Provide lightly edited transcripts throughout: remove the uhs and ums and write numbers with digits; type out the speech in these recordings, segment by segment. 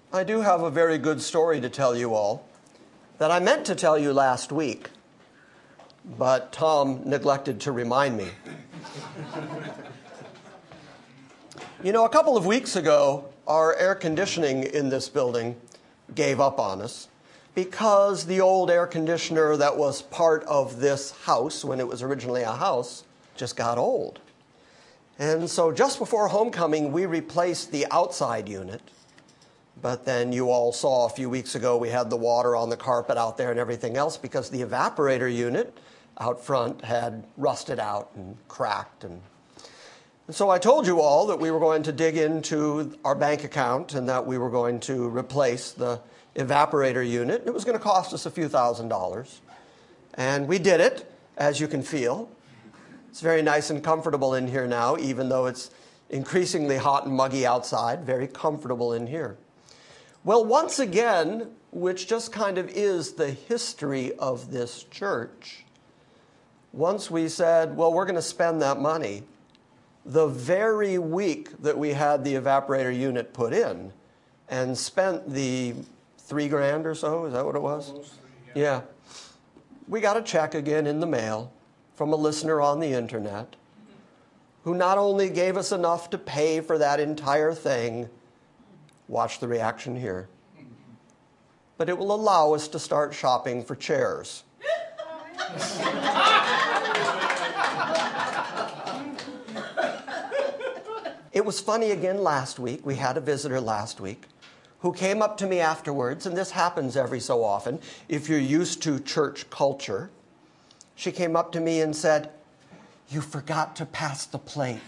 I do have a very good story to tell you all that I meant to tell you last week, but Tom neglected to remind me. You know, a couple of weeks ago, our air conditioning in this building gave up on us because the old air conditioner that was part of this house when it was originally a house just got old. And so just before homecoming, we replaced the outside unit. But then you all saw a few weeks ago we had the water on the carpet out there and everything else because the evaporator unit out front had rusted out and cracked. And so I told you all that we were going to dig into our bank account and that we were going to replace the evaporator unit. It was going to cost us a few $1,000s. And we did it, as you can feel. It's very nice and comfortable in here now, even though it's increasingly hot and muggy outside. Very comfortable in here. Well, once again, which just kind of is the history of this church, once we said, well, we're going to spend that money, the very week that we had the evaporator unit put in and spent the $3,000 or so, is that what it was? Almost, Yeah. We got a check again in the mail from a listener on the internet who not only gave us enough to pay for that entire thing, watch the reaction here, but it will allow us to start shopping for chairs. It was funny again last week. We had a visitor last week who came up to me afterwards, and this happens every so often if you're used to church culture. She came up to me and said, "You forgot to pass the plate."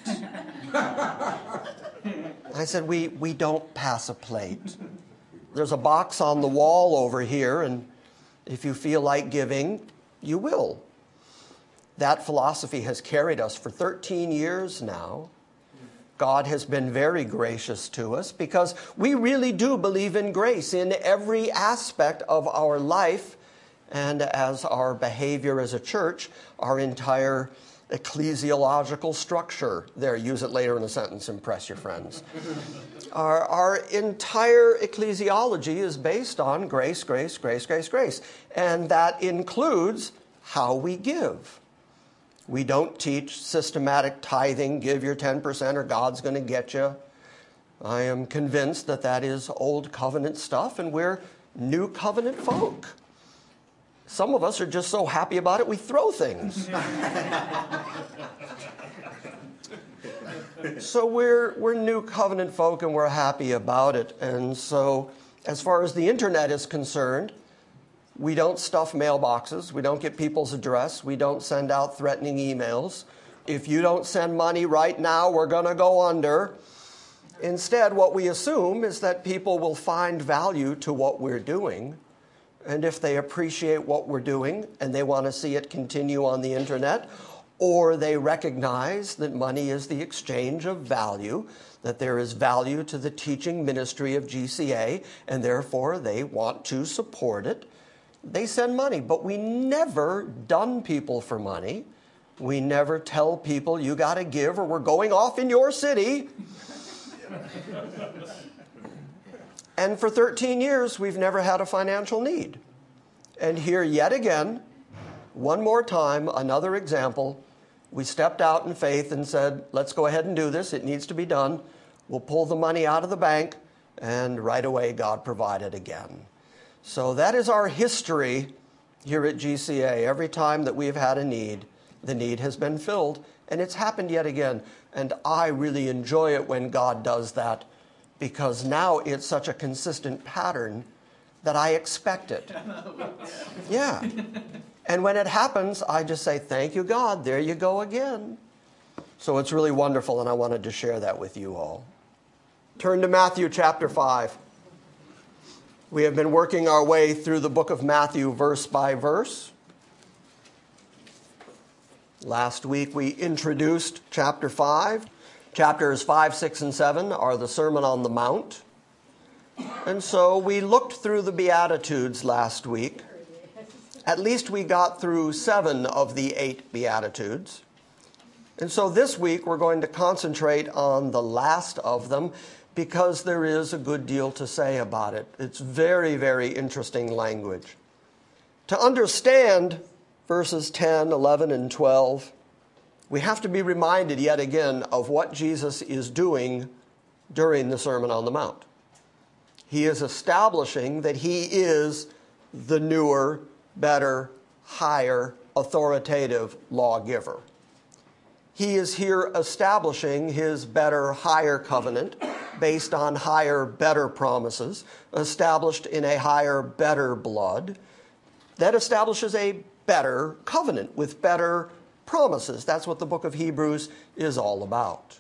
I said, we don't pass a plate. There's a box on the wall over here, and if you feel like giving, you will. That philosophy has carried us for 13 years now. God has been very gracious to us because we really do believe in grace in every aspect of our life and as our behavior as a church, our entire ecclesiological structure. There, use it later in the sentence, impress your friends. Our entire ecclesiology is based on grace, grace, grace, grace, grace. And that includes how we give. We don't teach systematic tithing, give your 10% or God's going to get you. I am convinced that that is old covenant stuff, and we're new covenant folk. Some of us are just so happy about it, we throw things. So we're new covenant folk, and we're happy about it. And so as far as the internet is concerned, we don't stuff mailboxes. We don't get people's address. We don't send out threatening emails. If you don't send money right now, we're going to go under. Instead, what we assume is that people will find value to what we're doing. And if they appreciate what we're doing and they want to see it continue on the internet, or they recognize that money is the exchange of value, that there is value to the teaching ministry of GCA, and therefore they want to support it, they send money. But we never dun people for money. We never tell people, you got to give or we're going off in your city. And for 13 years, we've never had a financial need. And here yet again, one more time, another example, we stepped out in faith and said, let's go ahead and do this. It needs to be done. We'll pull the money out of the bank. And right away, God provided again. So that is our history here at GCA. Every time that we've had a need, the need has been filled. And it's happened yet again. And I really enjoy it when God does that, because now it's such a consistent pattern that I expect it. Yeah. And when it happens, I just say, thank you, God. There you go again. So it's really wonderful, and I wanted to share that with you all. Turn to Matthew chapter 5. We have been working our way through the book of Matthew verse by verse. Last week we introduced chapter 5. Chapters 5, 6, and 7 are the Sermon on the Mount. And so we looked through the Beatitudes last week. At least we got through 7 of the 8 Beatitudes. And so this week we're going to concentrate on the last of them because there is a good deal to say about it. It's very, very interesting language. To understand verses 10, 11, and 12, we have to be reminded yet again of what Jesus is doing during the Sermon on the Mount. He is establishing that he is the newer, better, higher, authoritative lawgiver. He is here establishing his better, higher covenant based on higher, better promises, established in a higher, better blood that establishes a better covenant with better promises. That's what the book of Hebrews is all about.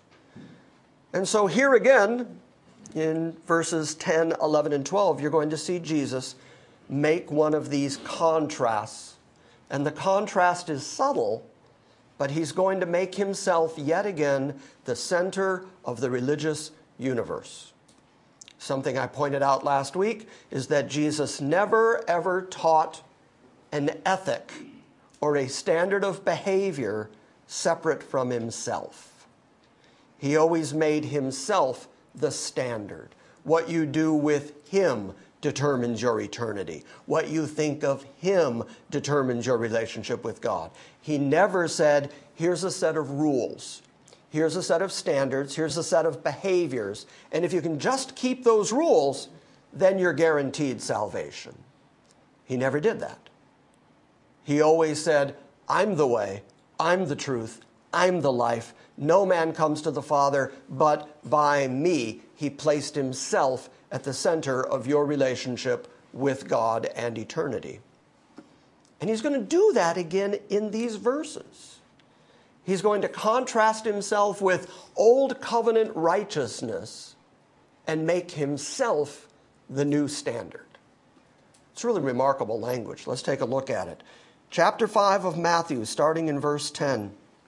And so here again, in verses 10, 11, and 12, you're going to see Jesus make one of these contrasts. And the contrast is subtle, but he's going to make himself yet again the center of the religious universe. Something I pointed out last week is that Jesus never ever taught an ethic or a standard of behavior separate from himself. He always made himself the standard. What you do with him determines your eternity. What you think of him determines your relationship with God. He never said, here's a set of rules. Here's a set of standards. Here's a set of behaviors. And if you can just keep those rules, then you're guaranteed salvation. He never did that. He always said, I'm the way, I'm the truth, I'm the life. No man comes to the Father but by me. He placed himself at the center of your relationship with God and eternity. And he's going to do that again in these verses. He's going to contrast himself with old covenant righteousness and make himself the new standard. It's really remarkable language. Let's take a look at it. Chapter 5 of Matthew, starting in verse 10.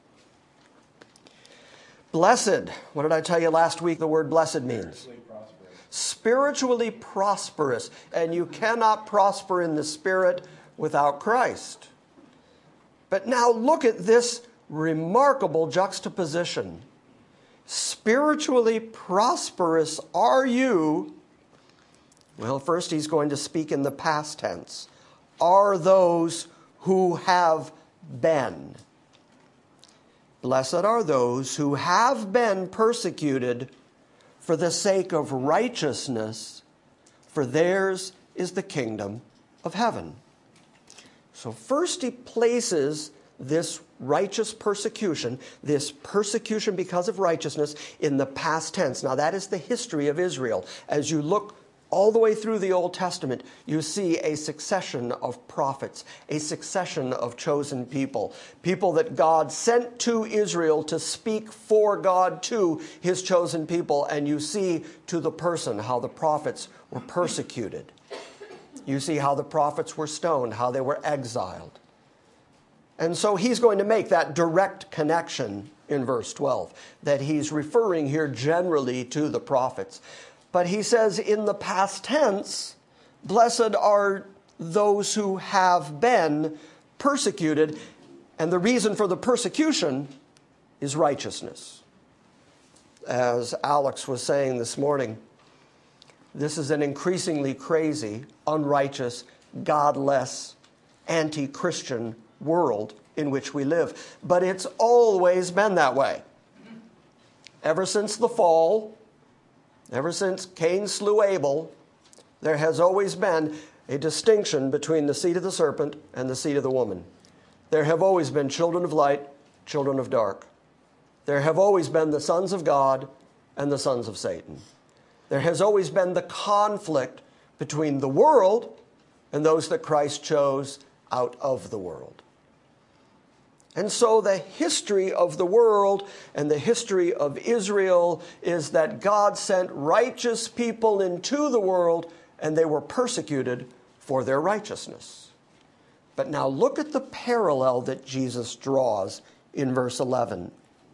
Blessed, what did I tell you last week the word blessed means? Spiritually prosperous. And you cannot prosper in the Spirit without Christ. But now look at this remarkable juxtaposition. Spiritually prosperous are you. Well, first he's going to speak in the past tense. Are those who have been. Blessed are those who have been persecuted for the sake of righteousness, for theirs is the kingdom of heaven. So first he places this righteous persecution, this persecution because of righteousness, in the past tense. Now that is the history of Israel. As you look all the way through the Old Testament, you see a succession of prophets, a succession of chosen people, people that God sent to Israel to speak for God to his chosen people. And you see to the person how the prophets were persecuted. You see how the prophets were stoned, how they were exiled. And so he's going to make that direct connection in verse 12, that he's referring here generally to the prophets. But he says in the past tense, blessed are those who have been persecuted. And the reason for the persecution is righteousness. As Alex was saying this morning, this is an increasingly crazy, unrighteous, godless, anti-Christian world in which we live. But it's always been that way. Ever since the fall, ever since Cain slew Abel, there has always been a distinction between the seed of the serpent and the seed of the woman. There have always been children of light, children of dark. There have always been the sons of God and the sons of Satan. There has always been the conflict between the world and those that Christ chose out of the world. And so the history of the world and the history of Israel is that God sent righteous people into the world and they were persecuted for their righteousness. But now look at the parallel that Jesus draws in verse 11.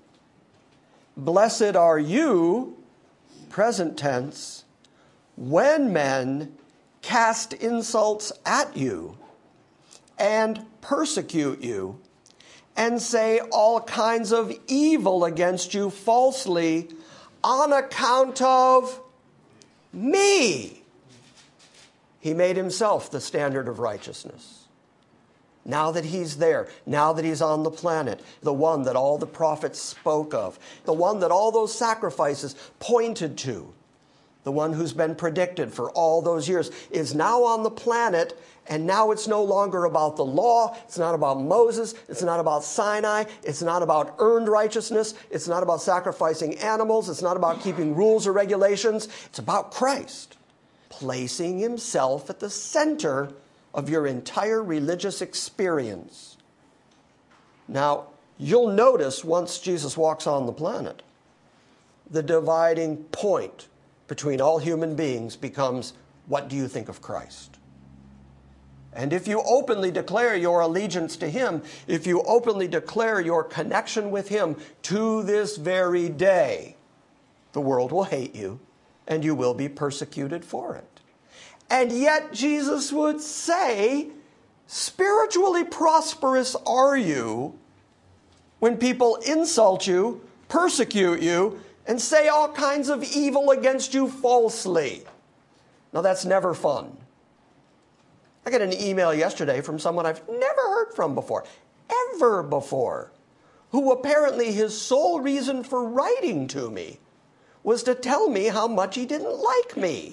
Blessed are you, present tense, when men cast insults at you and persecute you and say all kinds of evil against you falsely on account of me. He made himself the standard of righteousness. Now that he's there, now that he's on the planet, the one that all the prophets spoke of, the one that all those sacrifices pointed to, the one who's been predicted for all those years, is now on the planet, and now it's no longer about the law, it's not about Moses, it's not about Sinai, it's not about earned righteousness, it's not about sacrificing animals, it's not about keeping rules or regulations, it's about Christ, placing himself at the center of your entire religious experience. Now, you'll notice once Jesus walks on the planet, the dividing point between all human beings becomes, what do you think of Christ? And if you openly declare your allegiance to him, if you openly declare your connection with him to this very day, the world will hate you and you will be persecuted for it. And yet Jesus would say, spiritually prosperous are you when people insult you, persecute you, and say all kinds of evil against you falsely. Now that's never fun. I got an email yesterday from someone I've never heard from before, ever before, who apparently his sole reason for writing to me was to tell me how much he didn't like me.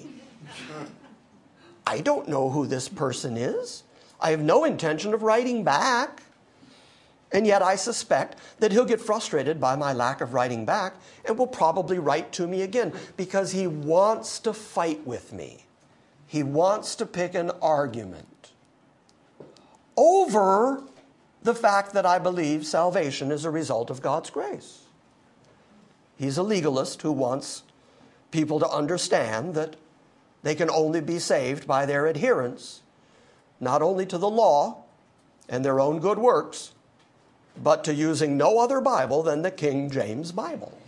I don't know who this person is. I have no intention of writing back. And yet I suspect that he'll get frustrated by my lack of writing back and will probably write to me again because he wants to fight with me. He wants to pick an argument over the fact that I believe salvation is a result of God's grace. He's a legalist who wants people to understand that they can only be saved by their adherence, not only to the law and their own good works, but to using no other Bible than the King James Bible.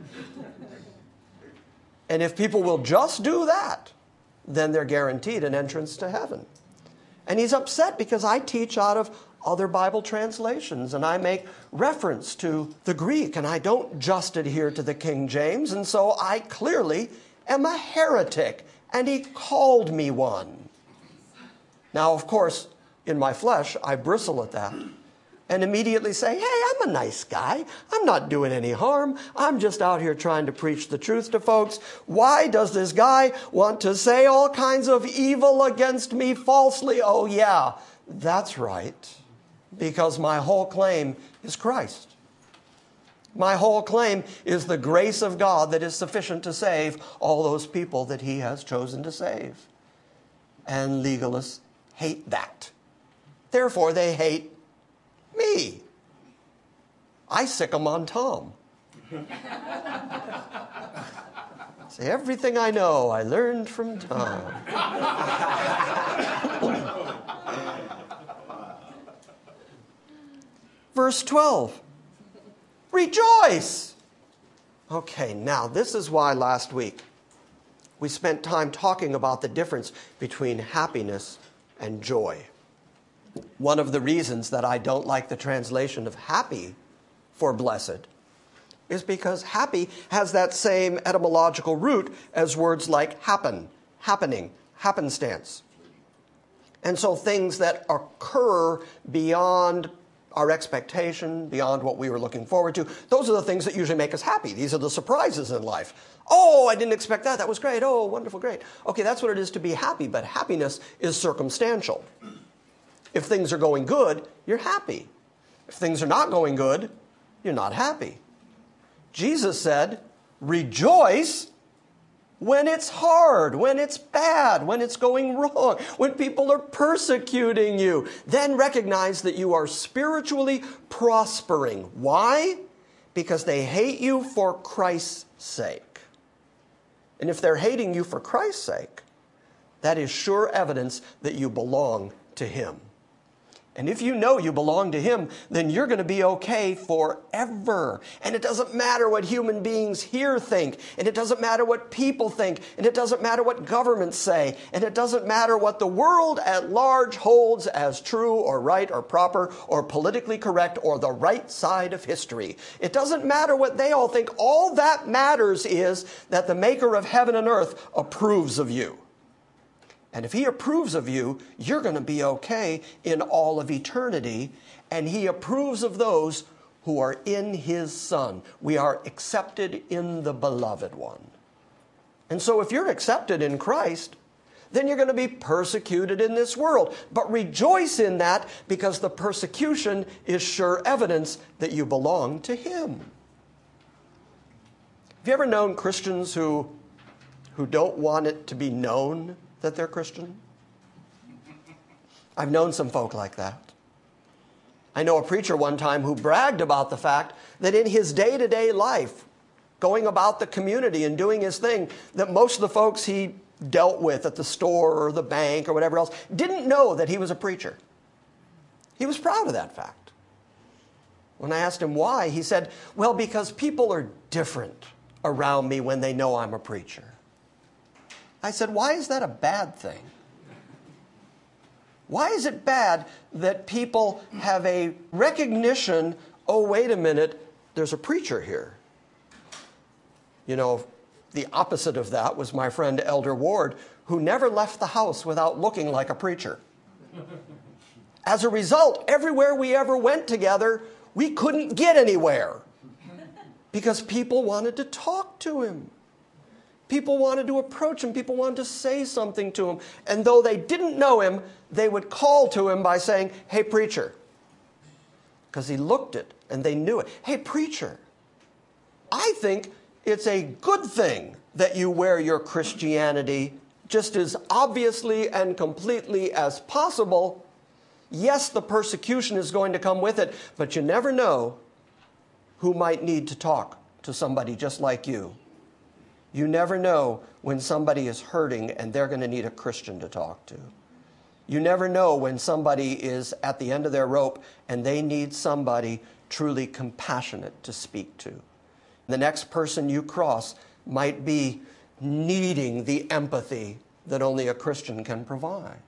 And if people will just do that, then they're guaranteed an entrance to heaven. And he's upset because I teach out of other Bible translations and I make reference to the Greek and I don't just adhere to the King James, and so I clearly am a heretic. And he called me one. Now, of course, in my flesh, I bristle at that and immediately say, hey, I'm a nice guy. I'm not doing any harm. I'm just out here trying to preach the truth to folks. Why does this guy want to say all kinds of evil against me falsely? Oh, yeah, that's right. Because my whole claim is Christ. My whole claim is the grace of God that is sufficient to save all those people that he has chosen to save. And legalists hate that. Therefore, they hate me. I sick 'em on Tom. Say, everything I know, I learned from Tom. Verse 12. Rejoice! Okay, now this is why last week we spent time talking about the difference between happiness and joy. One of the reasons that I don't like the translation of happy for blessed is because happy has that same etymological root as words like happen, happening, happenstance. And so things that occur beyond our expectation, beyond what we were looking forward to, those are the things that usually make us happy. These are the surprises in life. Oh, I didn't expect that. That was great. Oh, wonderful, great. Okay, that's what it is to be happy, but happiness is circumstantial. If things are going good, you're happy. If things are not going good, you're not happy. Jesus said, rejoice when it's hard, when it's bad, when it's going wrong, when people are persecuting you. Then recognize that you are spiritually prospering. Why? Because they hate you for Christ's sake. And if they're hating you for Christ's sake, that is sure evidence that you belong to him. And if you know you belong to him, then you're going to be okay forever. And it doesn't matter what human beings here think. And it doesn't matter what people think. And it doesn't matter what governments say. And it doesn't matter what the world at large holds as true or right or proper or politically correct or the right side of history. It doesn't matter what they all think. All that matters is that the maker of heaven and earth approves of you. And if he approves of you, you're going to be okay in all of eternity. And he approves of those who are in his Son. We are accepted in the beloved one. And so if you're accepted in Christ, then you're going to be persecuted in this world. But rejoice in that, because the persecution is sure evidence that you belong to him. Have you ever known Christians who don't want it to be known that they're Christian? I've known some folk like that. I know a preacher one time who bragged about the fact that in his day-to-day life, going about the community and doing his thing, that most of the folks he dealt with at the store or the bank or whatever else didn't know that he was a preacher. He was proud of that fact. When I asked him why, he said, well, because people are different around me when they know I'm a preacher. I said, why is that a bad thing? Why is it bad that people have a recognition, oh, wait a minute, there's a preacher here? You know, the opposite of that was my friend Elder Ward, who never left the house without looking like a preacher. As a result, everywhere we ever went together, we couldn't get anywhere because people wanted to talk to him. People wanted to approach him. People wanted to say something to him. And though they didn't know him, they would call to him by saying, hey, preacher. Because he looked it and they knew it. Hey, preacher, I think it's a good thing that you wear your Christianity just as obviously and completely as possible. Yes, the persecution is going to come with it, but you never know who might need to talk to somebody just like you. You never know when somebody is hurting and they're going to need a Christian to talk to. You never know when somebody is at the end of their rope and they need somebody truly compassionate to speak to. The next person you cross might be needing the empathy that only a Christian can provide.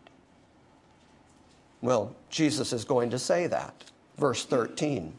Well, Jesus is going to say that. Verse 13.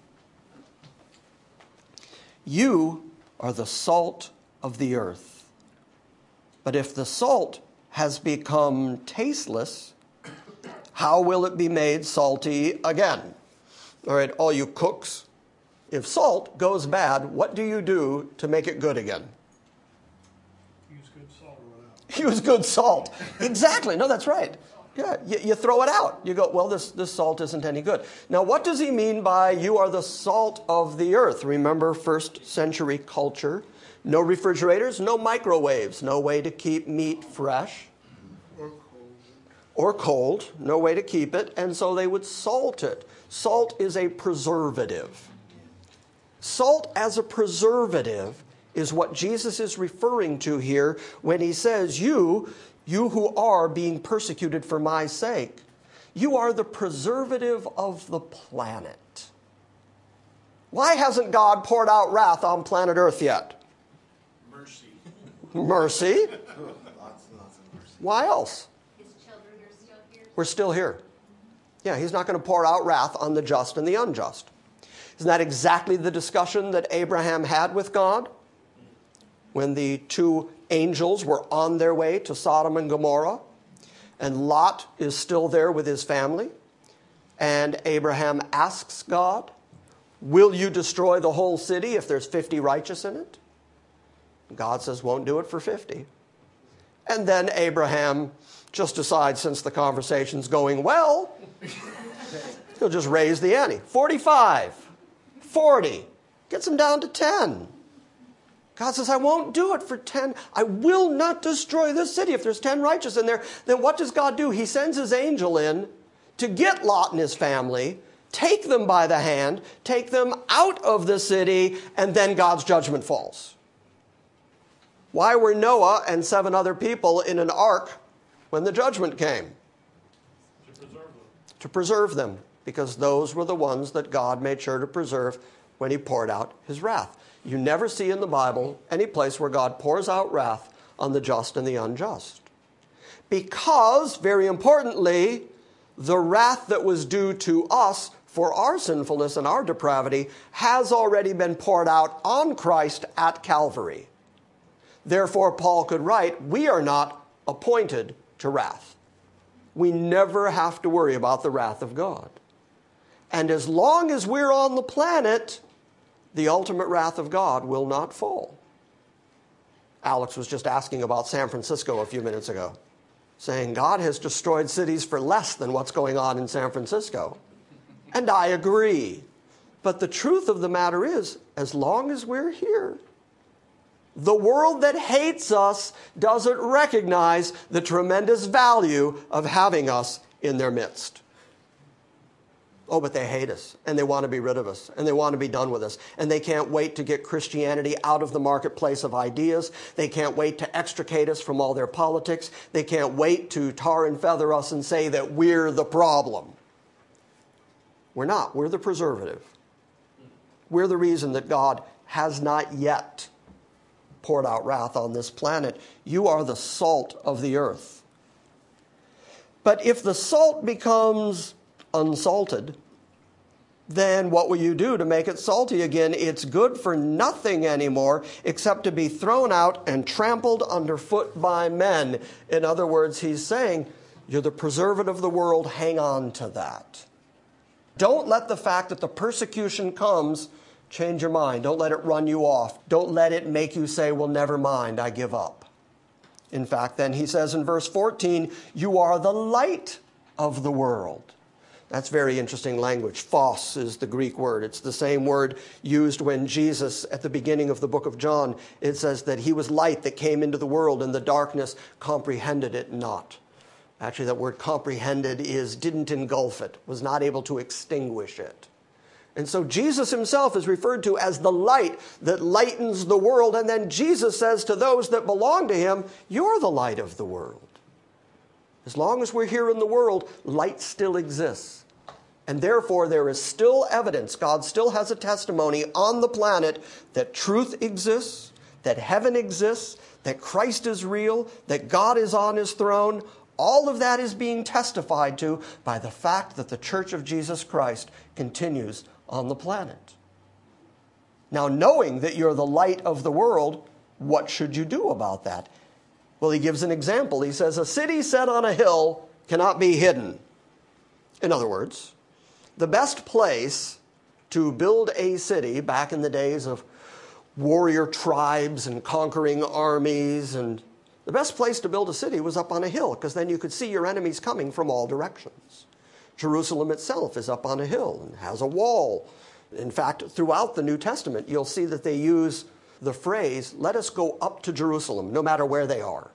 You are the salt of the earth. But if the salt has become tasteless, how will it be made salty again? All right, all you cooks, if salt goes bad, what do you do to make it good again? Use good salt. Use good salt. Exactly. No, that's right. Yeah, you throw it out. You go, well, this salt isn't any good. Now, what does he mean by you are the salt of the earth? Remember first century culture. No refrigerators, no microwaves, no way to keep meat fresh. Or cold, no way to keep it, and so they would salt it. Salt is a preservative. Salt as a preservative is what Jesus is referring to here when he says, you who are being persecuted for my sake, you are the preservative of the planet. Why hasn't God poured out wrath on planet Earth yet? Mercy. Lots and lots of mercy. Why else? His children are still here. We're still here. Yeah, he's not going to pour out wrath on the just and the unjust. Isn't that exactly the discussion that Abraham had with God? When the two angels were on their way to Sodom and Gomorrah, and Lot is still there with his family, and Abraham asks God, will you destroy the whole city if there's 50 righteous in it? God says, won't do it for 50. And then Abraham just decides, since the conversation's going well, he'll just raise the ante. 45, 40, gets him down to 10. God says, I won't do it for 10. I will not destroy this city. If there's 10 righteous in there, then what does God do? He sends his angel in to get Lot and his family, take them by the hand, take them out of the city, and then God's judgment falls. Why were Noah and 7 other people in an ark when the judgment came? To preserve them. To preserve them. because those were the ones that God made sure to preserve when he poured out his wrath. You never see in the Bible any place where God pours out wrath on the just and the unjust. Because, very importantly, the wrath that was due to us for our sinfulness and our depravity has already been poured out on Christ at Calvary. Therefore, Paul could write, we are not appointed to wrath. We never have to worry about the wrath of God. And as long as we're on the planet, the ultimate wrath of God will not fall. Alex was just asking about San Francisco a few minutes ago, saying God has destroyed cities for less than what's going on in San Francisco. And I agree. But the truth of the matter is, as long as we're here, the world that hates us doesn't recognize the tremendous value of having us in their midst. Oh, but they hate us, and they want to be rid of us, and they want to be done with us, and they can't wait to get Christianity out of the marketplace of ideas. They can't wait to extricate us from all their politics. They can't wait to tar and feather us and say that we're the problem. We're not. We're the preservative. We're the reason that God has not yet poured out wrath on this planet. You are the salt of the earth. But if the salt becomes unsalted, then what will you do to make it salty again? It's good for nothing anymore except to be thrown out and trampled underfoot by men. In other words, he's saying, you're the preservative of the world, hang on to that. Don't let the fact that the persecution comes change your mind. Don't let it run you off. Don't let it make you say, well, never mind, I give up. In fact, then he says in verse 14, you are the light of the world. That's very interesting language. Phos is the Greek word. It's the same word used when Jesus, at the beginning of the book of John, it says that he was light that came into the world and the darkness comprehended it not. Actually, that word comprehended is didn't engulf it, was not able to extinguish it. And so Jesus himself is referred to as the light that lightens the world. And then Jesus says to those that belong to him, you're the light of the world. As long as we're here in the world, light still exists. And therefore, there is still evidence. God still has a testimony on the planet that truth exists, that heaven exists, that Christ is real, that God is on his throne. All of that is being testified to by the fact that the Church of Jesus Christ continues on the planet. Now, knowing that you're the light of the world, what should you do about that? Well, he gives an example. He says, a city set on a hill cannot be hidden. In other words, the best place to build a city back in the days of warrior tribes and conquering armies, and the best place to build a city was up on a hill, because then you could see your enemies coming from all directions. Jerusalem itself is up on a hill and has a wall. In fact, throughout the New Testament, you'll see that they use the phrase, let us go up to Jerusalem, no matter where they are.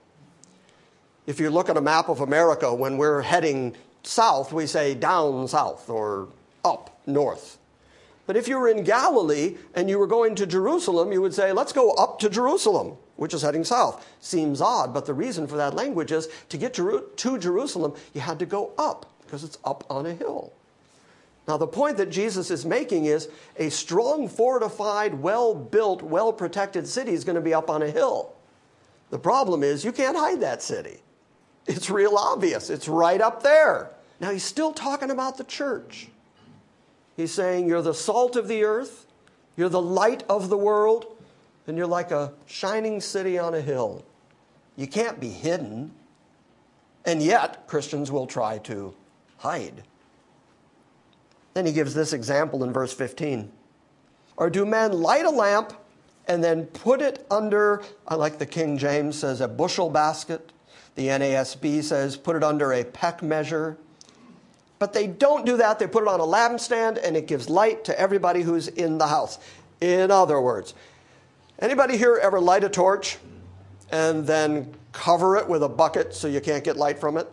If you look at a map of America, when we're heading south, we say down south or up north. But if you were in Galilee and you were going to Jerusalem, you would say, let's go up to Jerusalem, which is heading south. Seems odd, but the reason for that language is to get to Jerusalem, you had to go up, because it's up on a hill. Now, the point that Jesus is making is a strong, fortified, well-built, well-protected city is going to be up on a hill. The problem is you can't hide that city. It's real obvious. It's right up there. Now, he's still talking about the church. He's saying you're the salt of the earth, you're the light of the world, and you're like a shining city on a hill. You can't be hidden. And yet, Christians will try to hide. Then he gives this example in verse 15. Or do men light a lamp and then put it under, I like the King James says, a bushel basket. The NASB says put it under a peck measure. But they don't do that. They put it on a lampstand and it gives light to everybody who's in the house. In other words, anybody here ever light a torch and then cover it with a bucket so you can't get light from it?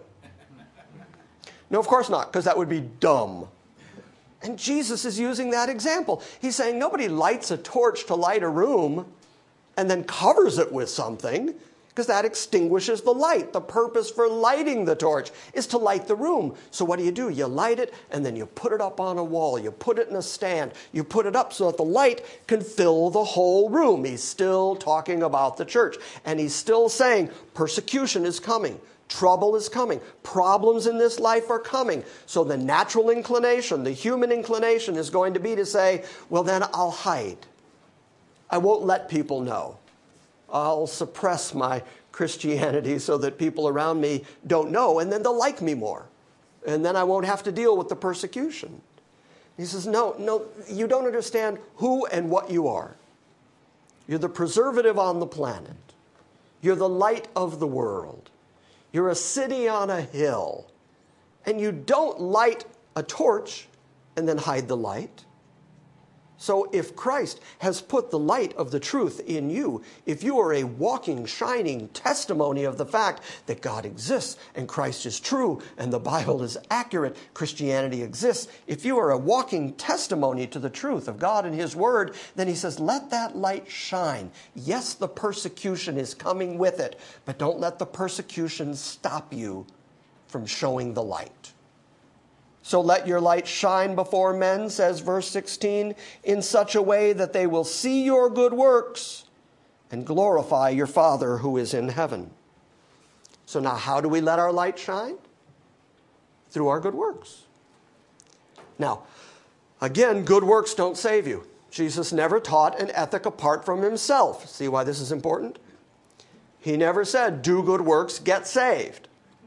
No, of course not, because that would be dumb. And Jesus is using that example. He's saying nobody lights a torch to light a room and then covers it with something, because that extinguishes the light. The purpose for lighting the torch is to light the room. So what do? You light it, and then you put it up on a wall. You put it in a stand. You put it up so that the light can fill the whole room. He's still talking about the church, and he's still saying persecution is coming. Trouble is coming. Problems in this life are coming. So the natural inclination, the human inclination is going to be to say, well, then I'll hide. I won't let people know. I'll suppress my Christianity so that people around me don't know, and then they'll like me more. And then I won't have to deal with the persecution. He says, no, you don't understand who and what you are. You're the preservative on the planet. You're the light of the world. You're a city on a hill. And you don't light a torch and then hide the light. So if Christ has put the light of the truth in you, if you are a walking, shining testimony of the fact that God exists and Christ is true and the Bible is accurate, Christianity exists, if you are a walking testimony to the truth of God and His Word, then He says, let that light shine. Yes, the persecution is coming with it, but don't let the persecution stop you from showing the light. So let your light shine before men, says verse 16, in such a way that they will see your good works and glorify your Father who is in heaven. So now how do we let our light shine? Through our good works. Now, again, good works don't save you. Jesus never taught an ethic apart from Himself. See why this is important? He never said, do good works, get saved.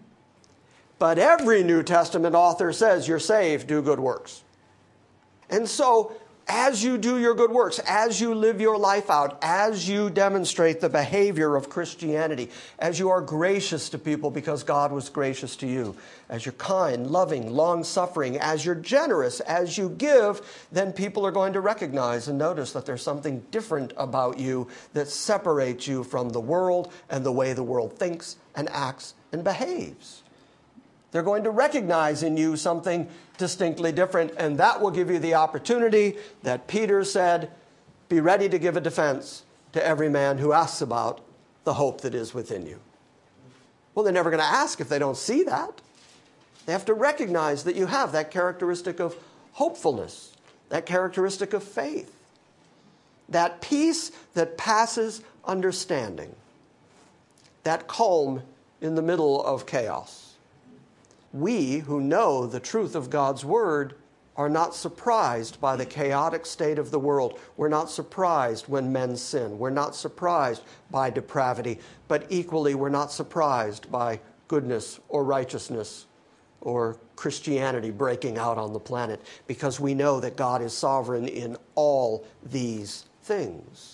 But every New Testament author says you're saved, do good works. And so, as you do your good works, as you live your life out, as you demonstrate the behavior of Christianity, as you are gracious to people because God was gracious to you, as you're kind, loving, long-suffering, as you're generous, as you give, then people are going to recognize and notice that there's something different about you that separates you from the world and the way the world thinks and acts and behaves. They're going to recognize in you something distinctly different, and that will give you the opportunity that Peter said, be ready to give a defense to every man who asks about the hope that is within you. Well, they're never going to ask if they don't see that. They have to recognize that you have that characteristic of hopefulness, that characteristic of faith, that peace that passes understanding, that calm in the middle of chaos. We who know the truth of God's Word are not surprised by the chaotic state of the world. We're not surprised when men sin. We're not surprised by depravity. But equally, we're not surprised by goodness or righteousness or Christianity breaking out on the planet, because we know that God is sovereign in all these things.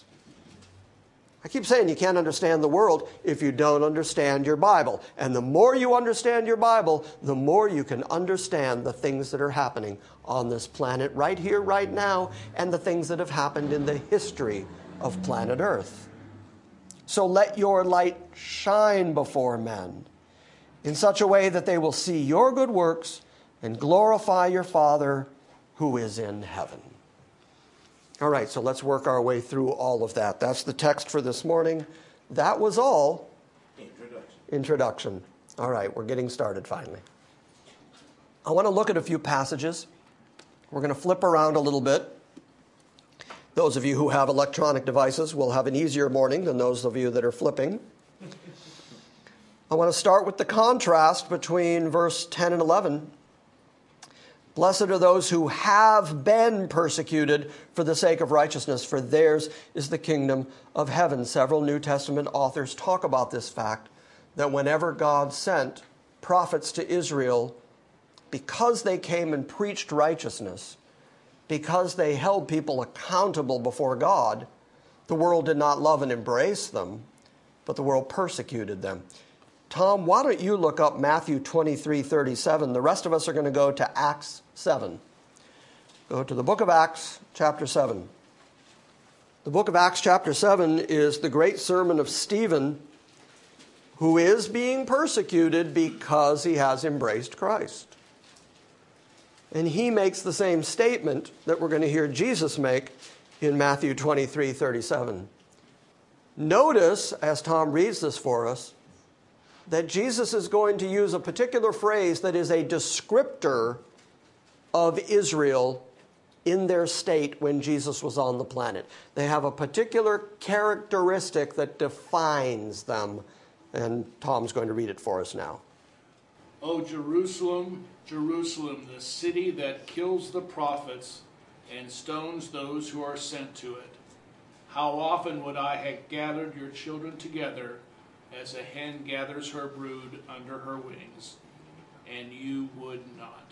I keep saying you can't understand the world if you don't understand your Bible. And the more you understand your Bible, the more you can understand the things that are happening on this planet right here, right now, and the things that have happened in the history of planet Earth. So let your light shine before men in such a way that they will see your good works and glorify your Father who is in heaven. All right, so let's work our way through all of that. That's the text for this morning. That was all introduction. All right, we're getting started finally. I want to look at a few passages. We're going to flip around a little bit. Those of you who have electronic devices will have an easier morning than those of you that are flipping. I want to start with the contrast between verse 10 and 11. Blessed are those who have been persecuted for the sake of righteousness, for theirs is the kingdom of heaven. Several New Testament authors talk about this fact, that whenever God sent prophets to Israel, because they came and preached righteousness, because they held people accountable before God, the world did not love and embrace them, but the world persecuted them. Tom, why don't you look up Matthew 23:37? The rest of us are going to go to Acts 7. Go to the book of Acts, chapter 7. The book of Acts, chapter 7, is the great sermon of Stephen, who is being persecuted because he has embraced Christ. And he makes the same statement that we're going to hear Jesus make in Matthew 23:37. Notice, as Tom reads this for us, that Jesus is going to use a particular phrase that is a descriptor of Israel in their state when Jesus was on the planet. They have a particular characteristic that defines them, and Tom's going to read it for us now. O Jerusalem, Jerusalem, the city that kills the prophets and stones those who are sent to it. How often would I have gathered your children together as a hen gathers her brood under her wings, and you would not.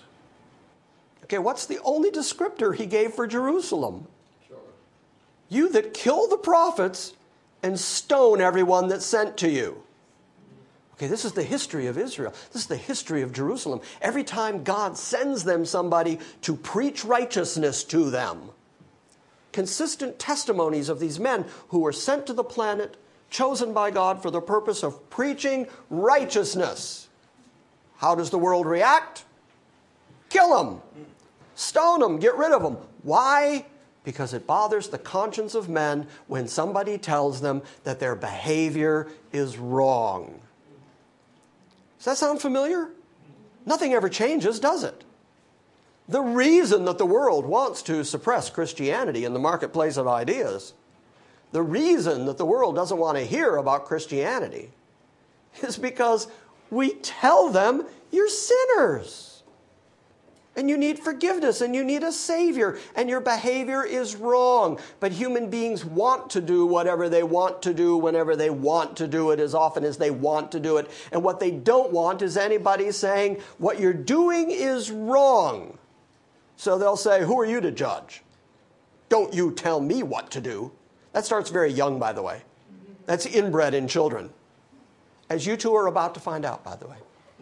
Okay, what's the only descriptor he gave for Jerusalem? Sure. You that kill the prophets and stone everyone that's sent to you. Okay, this is the history of Israel. This is the history of Jerusalem. Every time God sends them somebody to preach righteousness to them, consistent testimonies of these men who were sent to the planet, chosen by God for the purpose of preaching righteousness. How does the world react? Kill them. Stone them. Get rid of them. Why? Because it bothers the conscience of men when somebody tells them that their behavior is wrong. Does that sound familiar? Nothing ever changes, does it? The reason that the world wants to suppress Christianity in the marketplace of ideas, the reason that the world doesn't want to hear about Christianity is because we tell them you're sinners. And you need forgiveness, and you need a Savior, and your behavior is wrong. But human beings want to do whatever they want to do, whenever they want to do it, as often as they want to do it. And what they don't want is anybody saying, what you're doing is wrong. So they'll say, who are you to judge? Don't you tell me what to do. That starts very young, by the way. That's inbred in children. As you two are about to find out, by the way.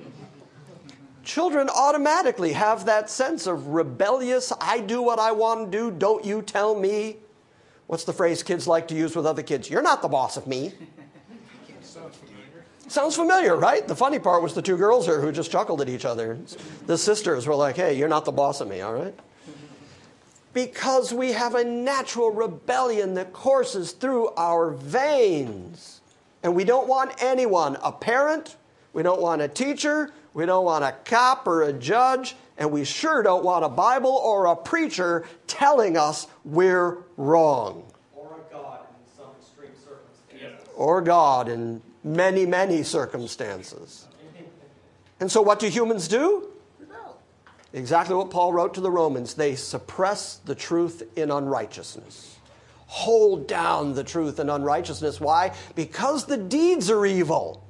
Children automatically have that sense of rebellious, I do what I want to do, don't you tell me. What's the phrase kids like to use with other kids? You're not the boss of me. Sounds familiar. Sounds familiar, right? The funny part was the two girls here who just chuckled at each other. The sisters were like, hey, you're not the boss of me, all right? Because we have a natural rebellion that courses through our veins. And we don't want anyone, a parent, we don't want a teacher, we don't want a cop or a judge, and we sure don't want a Bible or a preacher telling us we're wrong. Or a God in some extreme circumstances. Yeah. Or God in many, many circumstances. And so what do humans do? Exactly what Paul wrote to the Romans. They suppress the truth in unrighteousness. Hold down the truth in unrighteousness. Why? Because the deeds are evil.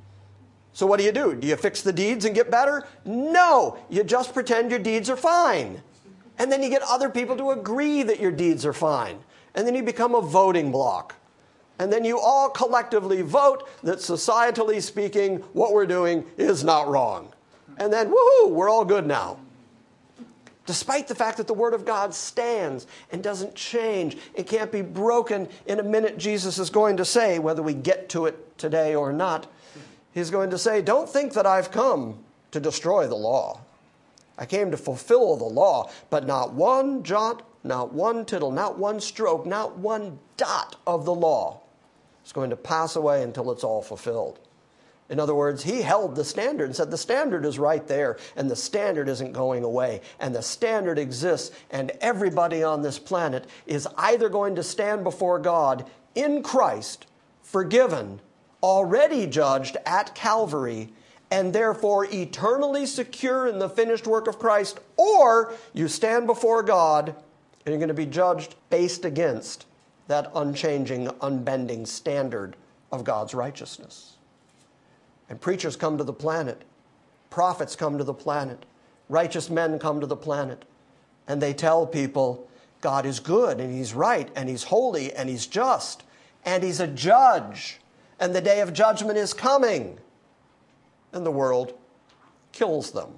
So what do? Do you fix the deeds and get better? No, you just pretend your deeds are fine. And then you get other people to agree that your deeds are fine. And then you become a voting bloc. And then you all collectively vote that societally speaking, what we're doing is not wrong. And then, woohoo, we're all good now. Despite the fact that the Word of God stands and doesn't change, it can't be broken in a minute. Jesus is going to say, whether we get to it today or not, He's going to say, don't think that I've come to destroy the law. I came to fulfill the law, but not one jot, not one tittle, not one stroke, not one dot of the law is going to pass away until it's all fulfilled. In other words, he held the standard and said the standard is right there, and the standard isn't going away, and the standard exists, and everybody on this planet is either going to stand before God in Christ, forgiven, already judged at Calvary, and therefore eternally secure in the finished work of Christ, or you stand before God and you're going to be judged based against that unchanging, unbending standard of God's righteousness. And preachers come to the planet, prophets come to the planet, righteous men come to the planet, and they tell people God is good and He's right and He's holy and He's just and He's a judge. And the day of judgment is coming. And the world kills them.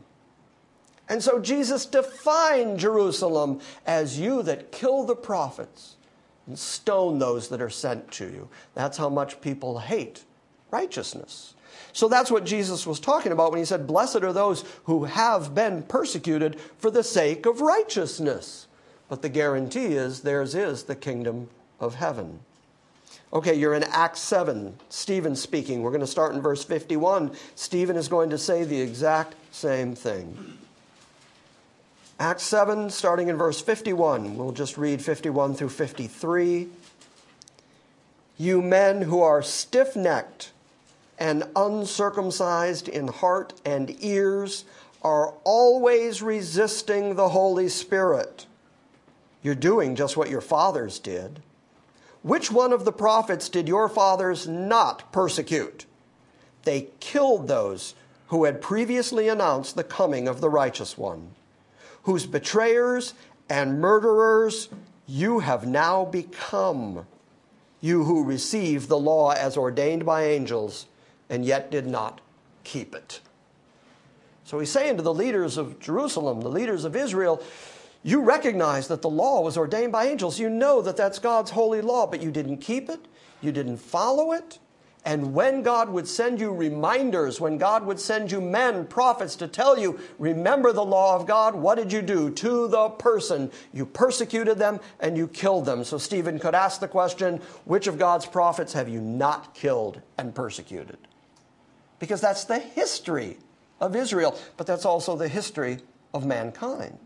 And so Jesus defined Jerusalem as you that kill the prophets and stone those that are sent to you. That's how much people hate righteousness. So that's what Jesus was talking about when He said, blessed are those who have been persecuted for the sake of righteousness. But the guarantee is theirs is the kingdom of heaven. Okay, you're in Acts 7, Stephen speaking. We're going to start in verse 51. Stephen is going to say the exact same thing. Acts 7, starting in verse 51. We'll just read 51 through 53. You men who are stiff-necked and uncircumcised in heart and ears are always resisting the Holy Spirit. You're doing just what your fathers did. Which one of the prophets did your fathers not persecute? They killed those who had previously announced the coming of the righteous one, whose betrayers and murderers you have now become, you who received the law as ordained by angels and yet did not keep it. So he's saying to the leaders of Jerusalem, the leaders of Israel, you recognize that the law was ordained by angels. You know that that's God's holy law, but you didn't keep it. You didn't follow it. And when God would send you reminders, when God would send you men, prophets, to tell you, remember the law of God, what did you do to the person? You persecuted them and you killed them. So Stephen could ask the question, which of God's prophets have you not killed and persecuted? Because that's the history of Israel, but that's also the history of mankind.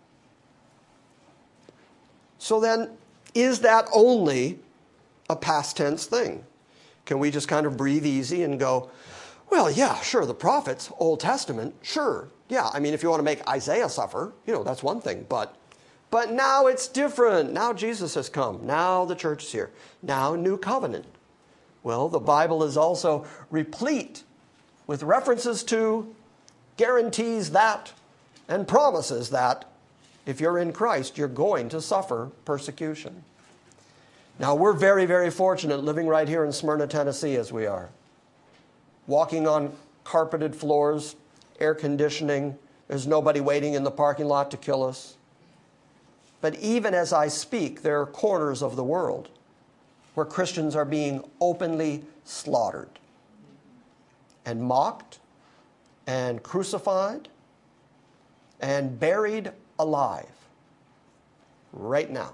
So then, is that only a past tense thing? Can we just kind of breathe easy and go, well, yeah, sure, the prophets, Old Testament, sure. Yeah, I mean, if you want to make Isaiah suffer, that's one thing. But now it's different. Now Jesus has come. Now the church is here. Now new covenant. Well, the Bible is also replete with references to, guarantees that, and promises that if you're in Christ, you're going to suffer persecution. Now, we're very, very fortunate living right here in Smyrna, Tennessee, as we are. Walking on carpeted floors, air conditioning. There's nobody waiting in the parking lot to kill us. But even as I speak, there are corners of the world where Christians are being openly slaughtered and mocked and crucified and buried alive right now.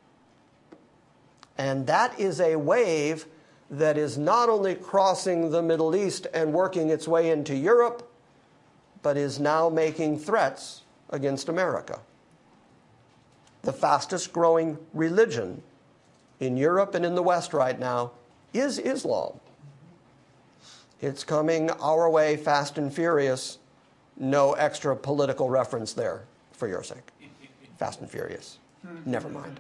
And that is a wave that is not only crossing the Middle East and working its way into Europe, but is now making threats against America. The fastest growing religion in Europe and in the West right now is Islam. It's coming our way fast and furious. No extra political reference there for your sake. Fast and furious. Never mind.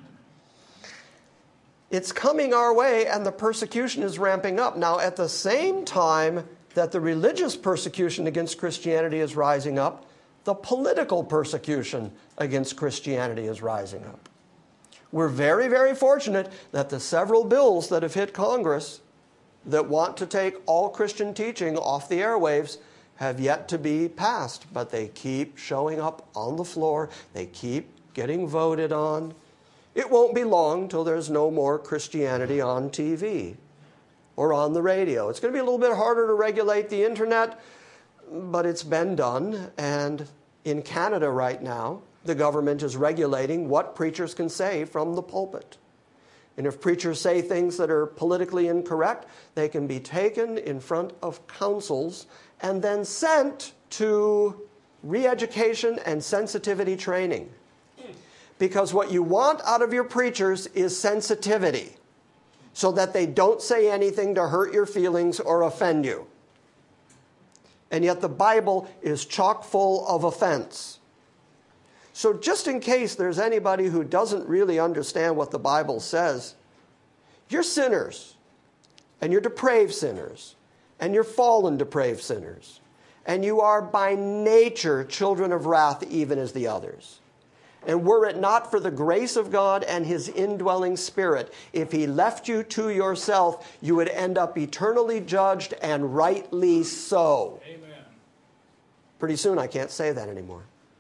It's coming our way, and the persecution is ramping up. Now, at the same time that the religious persecution against Christianity is rising up, the political persecution against Christianity is rising up. We're very, very fortunate that the several bills that have hit Congress that want to take all Christian teaching off the airwaves have yet to be passed, but they keep showing up on the floor. They keep getting voted on. It won't be long till there's no more Christianity on TV or on the radio. It's going to be a little bit harder to regulate the internet, but it's been done. And in Canada right now, the government is regulating what preachers can say from the pulpit. And if preachers say things that are politically incorrect, they can be taken in front of councils and then sent to re-education and sensitivity training. Because what you want out of your preachers is sensitivity, so that they don't say anything to hurt your feelings or offend you. And yet the Bible is chock full of offense. So just in case there's anybody who doesn't really understand what the Bible says, you're sinners, and you're depraved sinners, and you're fallen depraved sinners, and you are by nature children of wrath even as the others. And were it not for the grace of God and his indwelling Spirit, if he left you to yourself, you would end up eternally judged, and rightly so. Amen. Pretty soon I can't say that anymore.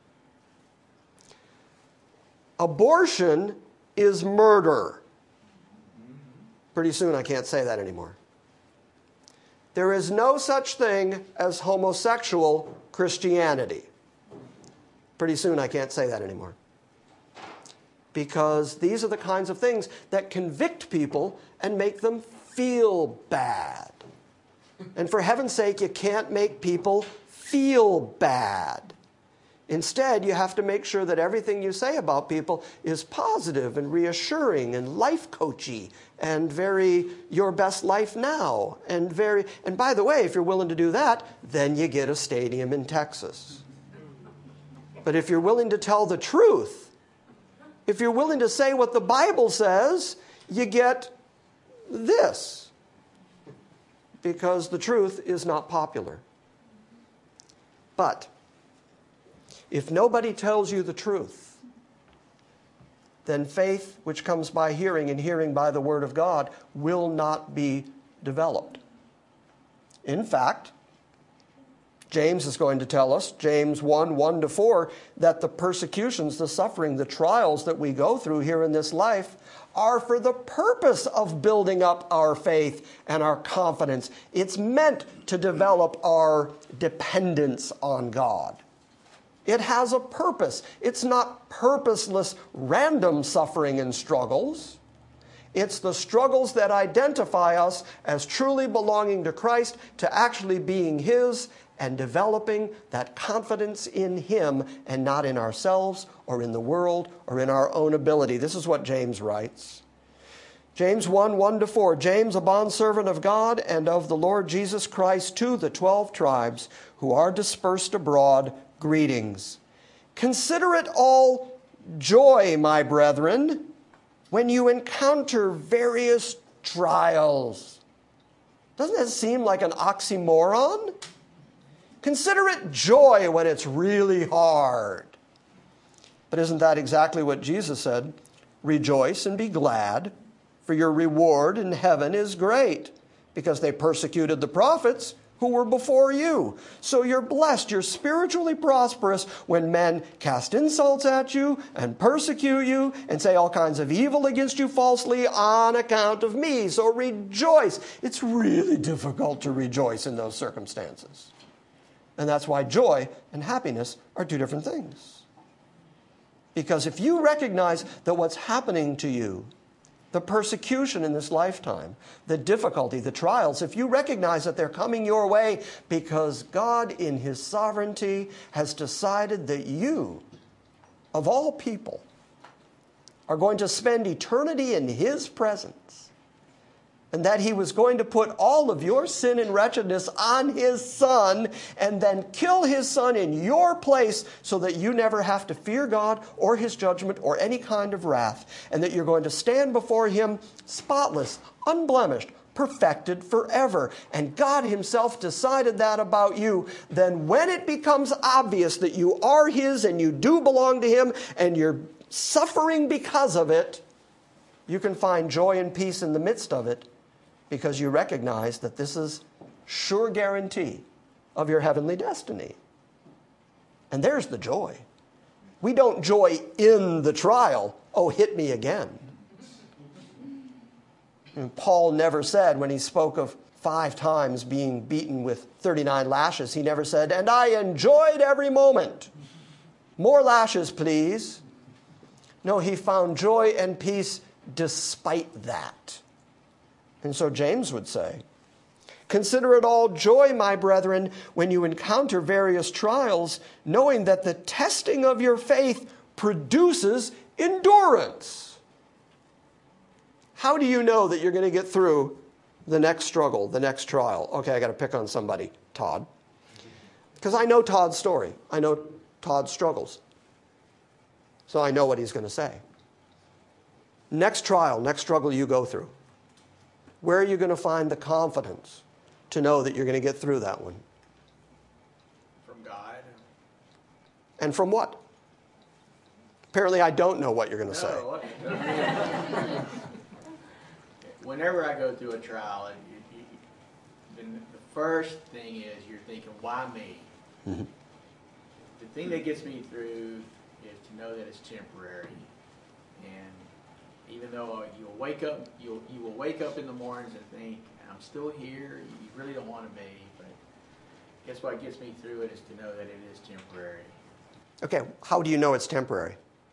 Abortion is murder. Pretty soon I can't say that anymore. There is no such thing as homosexual Christianity. Pretty soon I can't say that anymore. because these are the kinds of things that convict people and make them feel bad. And for heaven's sake, you can't make people feel bad. Instead, you have to make sure that everything you say about people is positive and reassuring and life coachy and very your best life now. And by the way, if you're willing to do that, then you get a stadium in Texas. But if you're willing to tell the truth, if you're willing to say what the Bible says, you get this. Because the truth is not popular. But if nobody tells you the truth, then faith, which comes by hearing and hearing by the Word of God, will not be developed. In fact, James is going to tell us, James 1:1-4, that the persecutions, the suffering, the trials that we go through here in this life are for the purpose of building up our faith and our confidence. It's meant to develop our dependence on God. It has a purpose. It's not purposeless, random suffering and struggles. It's the struggles that identify us as truly belonging to Christ, to actually being His, and developing that confidence in Him and not in ourselves or in the world or in our own ability. This is what James writes. James 1:1-4, James, a bondservant of God and of the Lord Jesus Christ, to the 12 tribes who are dispersed abroad, greetings. Consider it all joy, my brethren, when you encounter various trials. Doesn't that seem like an oxymoron? Consider it joy when it's really hard. But isn't that exactly what Jesus said? Rejoice and be glad, for your reward in heaven is great, because they persecuted the prophets who were before you. So you're blessed, you're spiritually prosperous when men cast insults at you and persecute you and say all kinds of evil against you falsely on account of me. So rejoice. It's really difficult to rejoice in those circumstances. And that's why joy and happiness are two different things. Because if you recognize that what's happening to you, the persecution in this lifetime, the difficulty, the trials, if you recognize that they're coming your way because God in His sovereignty has decided that you, of all people, are going to spend eternity in His presence, and that He was going to put all of your sin and wretchedness on His Son and then kill His Son in your place so that you never have to fear God or His judgment or any kind of wrath, and that you're going to stand before Him spotless, unblemished, perfected forever. And God Himself decided that about you. Then when it becomes obvious that you are His and you do belong to Him and you're suffering because of it, you can find joy and peace in the midst of it, because you recognize that this is sure guarantee of your heavenly destiny. And there's the joy. We don't joy in the trial. Oh, hit me again. And Paul never said, when he spoke of 5 times being beaten with 39 lashes, he never said, and I enjoyed every moment. More lashes, please. No, he found joy and peace despite that. And so James would say, consider it all joy, my brethren, when you encounter various trials, knowing that the testing of your faith produces endurance. How do you know that you're going to get through the next struggle, the next trial? Okay, I got to pick on somebody. Todd. Because I know Todd's story. I know Todd's struggles. So I know what he's going to say. Next trial, next struggle you go through. Where are you going to find the confidence to know that you're going to get through that one? From God. And from what? Apparently I don't know what you're going to say. Okay. Whenever I go through a trial, then the first thing is you're thinking, why me? Mm-hmm. The thing that gets me through is to know that it's temporary. And even though you will wake up in the mornings and think, I'm still here, you really don't want to be, but guess what gets me through it is to know that it is temporary. Okay, how do you know it's temporary?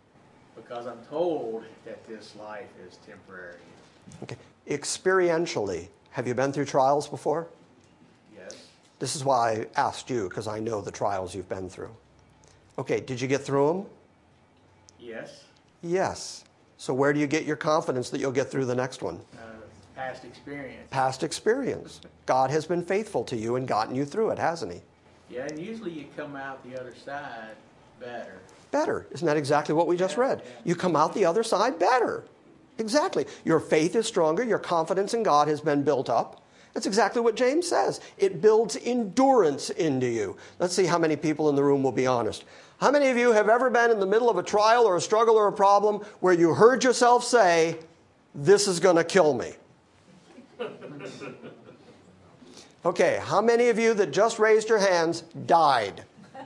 Because I'm told that this life is temporary. Okay. Experientially, have you been through trials before? Yes. This is why I asked you, because I know the trials you've been through. Okay, did you get through them? Yes. Yes. So where do you get your confidence that you'll get through the next one? Past experience. Past experience. God has been faithful to you and gotten you through it, hasn't he? Yeah, and usually you come out the other side better. Better. Isn't that exactly what we just read? You come out the other side better. Exactly. Your faith is stronger. Your confidence in God has been built up. That's exactly what James says. It builds endurance into you. Let's see how many people in the room will be honest. How many of you have ever been in the middle of a trial or a struggle or a problem where you heard yourself say, "This is going to kill me"? Okay, how many of you that just raised your hands died?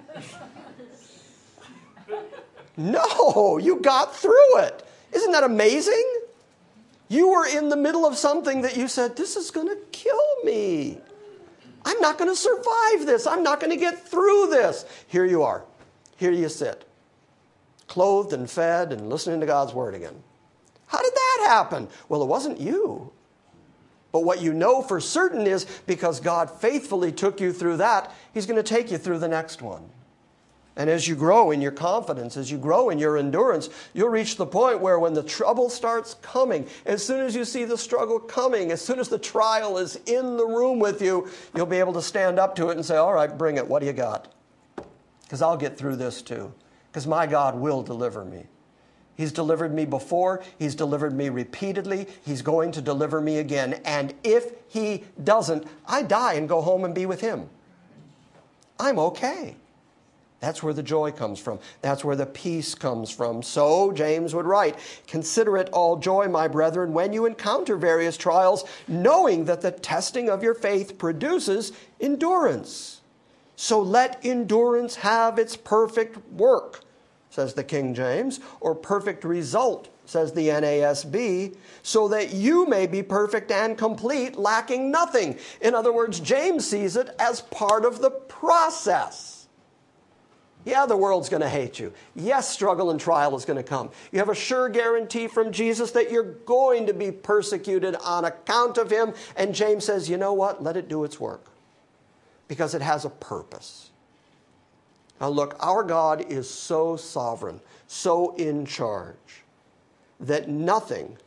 No, you got through it. Isn't that amazing? You were in the middle of something that you said, "This is going to kill me. I'm not going to survive this. I'm not going to get through this." Here you are. Here you sit, clothed and fed and listening to God's word again. How did that happen? Well, it wasn't you. But what you know for certain is because God faithfully took you through that, he's going to take you through the next one. And as you grow in your confidence, as you grow in your endurance, you'll reach the point where when the trouble starts coming, as soon as you see the struggle coming, as soon as the trial is in the room with you, you'll be able to stand up to it and say, "All right, bring it. What do you got? Because I'll get through this too. Because my God will deliver me. He's delivered me before. He's delivered me repeatedly. He's going to deliver me again. And if he doesn't, I die and go home and be with him. I'm okay." That's where the joy comes from. That's where the peace comes from. So James would write, "Consider it all joy, my brethren, when you encounter various trials, knowing that the testing of your faith produces endurance. So let endurance have its perfect work," says the King James, or perfect result, says the NASB, "so that you may be perfect and complete, lacking nothing." In other words, James sees it as part of the process. Yeah, the world's going to hate you. Yes, struggle and trial is going to come. You have a sure guarantee from Jesus that you're going to be persecuted on account of him. And James says, you know what? Let it do its work. Because it has a purpose. Now look, our God is so sovereign, so in charge, that nothing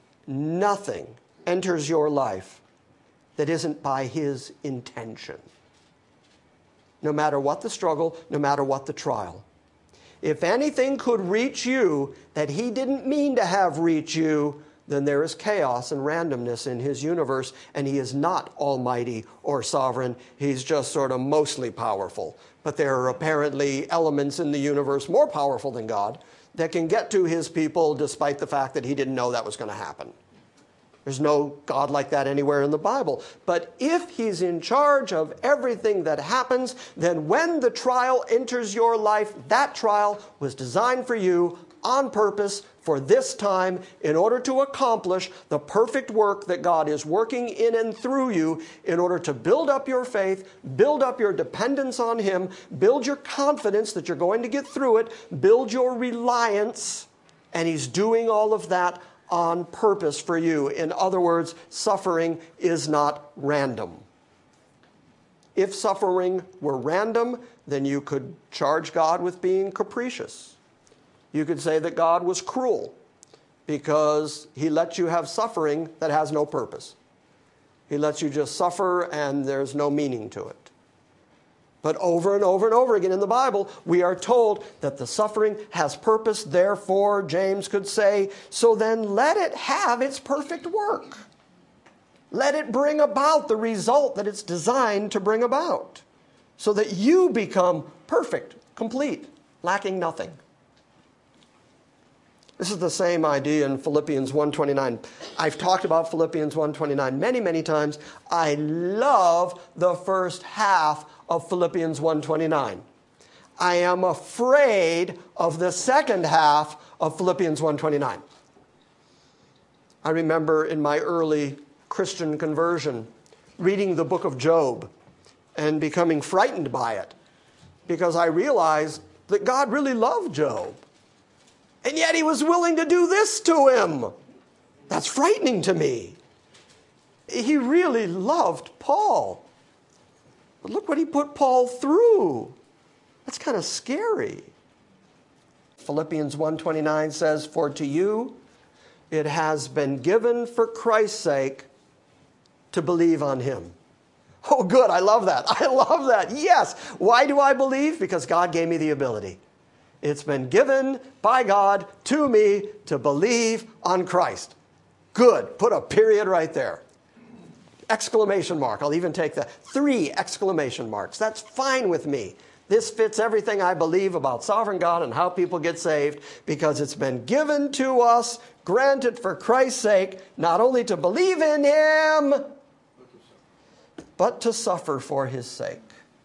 enters your life that isn't by his intention. No matter what the struggle, no matter what the trial. If anything could reach you that he didn't mean to have reach you, then there is chaos and randomness in his universe, and he is not almighty or sovereign. He's just sort of mostly powerful. But there are apparently elements in the universe more powerful than God that can get to his people despite the fact that he didn't know that was going to happen. There's no God like that anywhere in the Bible. But if he's in charge of everything that happens, then when the trial enters your life, that trial was designed for you on purpose for this time in order to accomplish the perfect work that God is working in and through you in order to build up your faith, build up your dependence on him, build your confidence that you're going to get through it, build your reliance, and he's doing all of that on purpose for you. In other words, suffering is not random. If suffering were random, then you could charge God with being capricious. You could say that God was cruel because he lets you have suffering that has no purpose. He lets you just suffer and there's no meaning to it. But over and over and over again in the Bible, we are told that the suffering has purpose. Therefore, James could say, so then let it have its perfect work. Let it bring about the result that it's designed to bring about, so that you become perfect, complete, lacking nothing. This is the same idea in Philippians 1:29. I've talked about Philippians 1:29 many, many times. I love the first half of Philippians 1:29. I am afraid of the second half of Philippians 1:29. I remember in my early Christian conversion reading the book of Job and becoming frightened by it because I realized that God really loved Job. And yet he was willing to do this to him. That's frightening to me. He really loved Paul. But look what he put Paul through. That's kind of scary. Philippians 1:29 says, "For to you it has been given for Christ's sake to believe on him." Oh, good. I love that. I love that. Yes. Why do I believe? Because God gave me the ability. It's been given by God to me to believe on Christ. Good. Put a period right there. Exclamation mark. I'll even take that. 3 exclamation marks. That's fine with me. This fits everything I believe about sovereign God and how people get saved, because it's been given to us, granted for Christ's sake, not only to believe in him, but to suffer for his sake.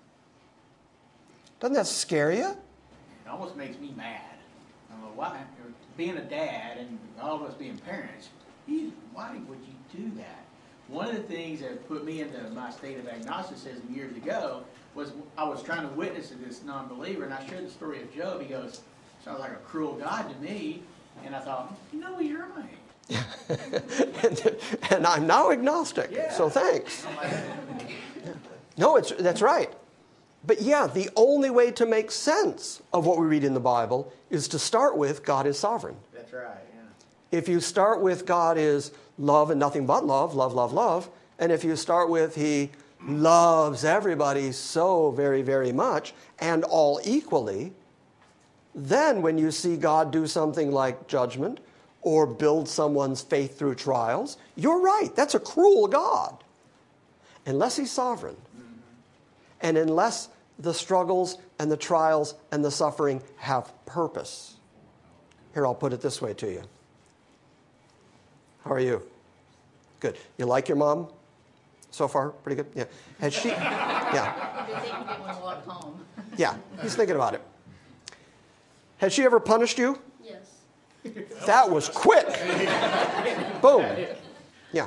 Doesn't that scare you? It almost makes me mad. I don't know why. Being a dad and all of us being parents, why would you do that? One of the things that put me into my state of agnosticism years ago was I was trying to witness to this non-believer, and I shared the story of Job. He goes, "Sounds like a cruel God to me." And I thought, no, you're right. And I'm now agnostic, so thanks. No, that's right. But yeah, the only way to make sense of what we read in the Bible is to start with God is sovereign. That's right, yeah. If you start with God is love and nothing but love, love, love, love, and if you start with he loves everybody so very, very much and all equally, then when you see God do something like judgment or build someone's faith through trials, you're right. That's a cruel God. Unless he's sovereign. And unless the struggles and the trials and the suffering have purpose. Here, I'll put it this way to you. How are you? Good. You like your mom so far? Pretty good? Yeah. Has she? Yeah. You're thinking it when you walk home. Yeah. He's thinking about it. Has she ever punished you? Yes. That was quick. Boom. Yeah.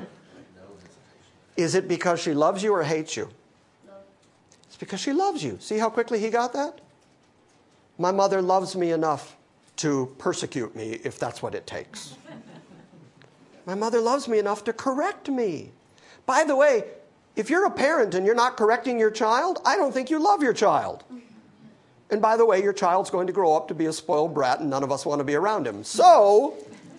Is it because she loves you or hates you? No. It's because she loves you. See how quickly he got that? My mother loves me enough to persecute me if that's what it takes. My mother loves me enough to correct me. By the way, if you're a parent and you're not correcting your child, I don't think you love your child. And by the way, your child's going to grow up to be a spoiled brat, and none of us want to be around him. So,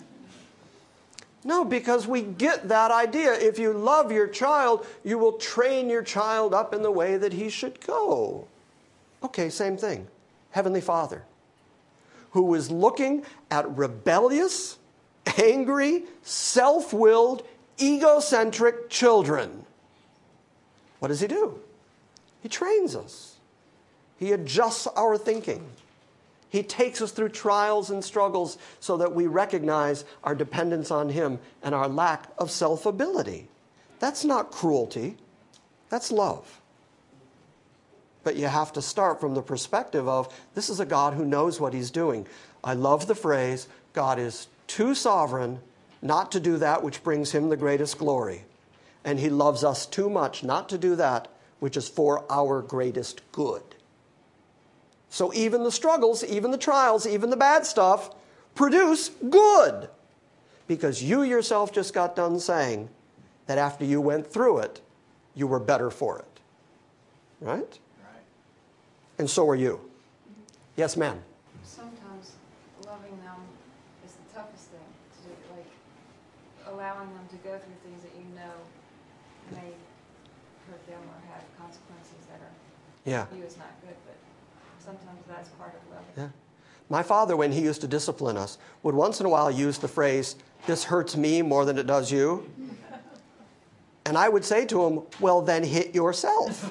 no, because we get that idea. If you love your child, you will train your child up in the way that he should go. Okay, same thing. Heavenly Father, who is looking at rebellious, angry, self-willed, egocentric children. What does he do? He trains us. He adjusts our thinking. He takes us through trials and struggles so that we recognize our dependence on him and our lack of self-ability. That's not cruelty. That's love. But you have to start from the perspective of, this is a God who knows what he's doing. I love the phrase, God is too sovereign not to do that which brings him the greatest glory. And he loves us too much not to do that which is for our greatest good. So even the struggles, even the trials, even the bad stuff produce good. Because you yourself just got done saying that after you went through it, you were better for it. Right? Right. And so are you. Yes, ma'am. Sometimes loving them is the toughest thing to do, like allowing them to go through things that you know may hurt them or have consequences that are you is not good, but sometimes that's part of love. Yeah. My father, when he used to discipline us, would once in a while use the phrase, "This hurts me more than it does you." And I would say to him, "Well, then hit yourself."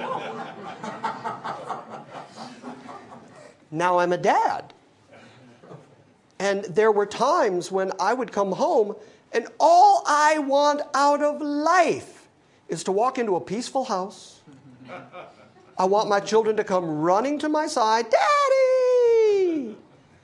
Now I'm a dad. And there were times when I would come home and all I want out of life is to walk into a peaceful house. I want my children to come running to my side, "Daddy!"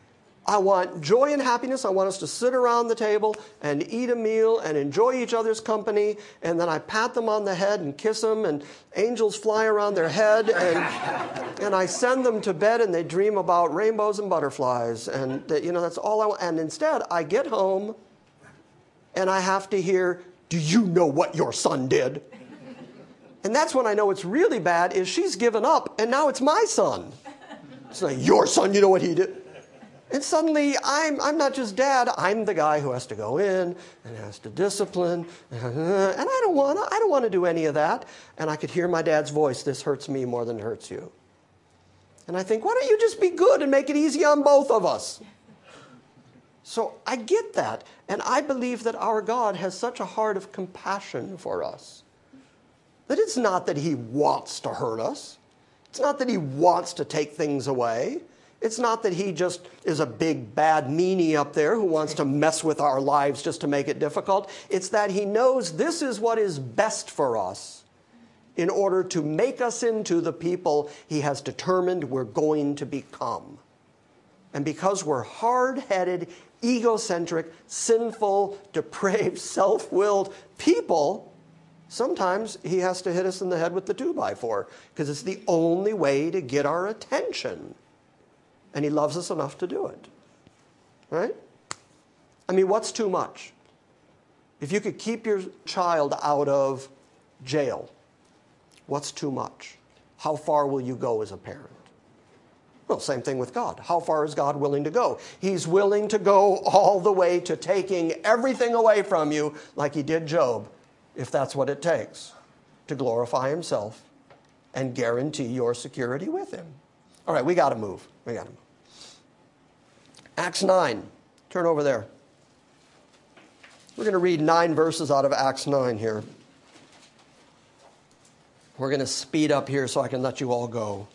I want joy and happiness. I want us to sit around the table and eat a meal and enjoy each other's company. And then I pat them on the head and kiss them, and angels fly around their head. And I send them to bed, and they dream about rainbows and butterflies. And that's all I want. And instead, I get home and I have to hear, do you know what your son did? And that's when I know it's really bad, is she's given up, and now it's my son. It's like, your son, you know what he did? And suddenly, I'm not just dad. I'm the guy who has to go in and has to discipline. And I don't want to do any of that. And I could hear my dad's voice, this hurts me more than it hurts you. And I think, why don't you just be good and make it easy on both of us? So I get that. And I believe that our God has such a heart of compassion for us. That it's not that he wants to hurt us. It's not that he wants to take things away. It's not that he just is a big bad meanie up there who wants to mess with our lives just to make it difficult. It's that he knows this is what is best for us in order to make us into the people he has determined we're going to become. And because we're hard-headed, egocentric, sinful, depraved, self-willed people, sometimes he has to hit us in the head with the 2x4 because it's the only way to get our attention. And he loves us enough to do it. Right? I mean, what's too much? If you could keep your child out of jail, what's too much? How far will you go as a parent? Well, same thing with God. How far is God willing to go? He's willing to go all the way to taking everything away from you, like he did Job, if that's what it takes, to glorify himself and guarantee your security with him. All right, we got to move. Acts 9. Turn over there. We're going to read 9 verses out of Acts 9 here. We're going to speed up here so I can let you all go.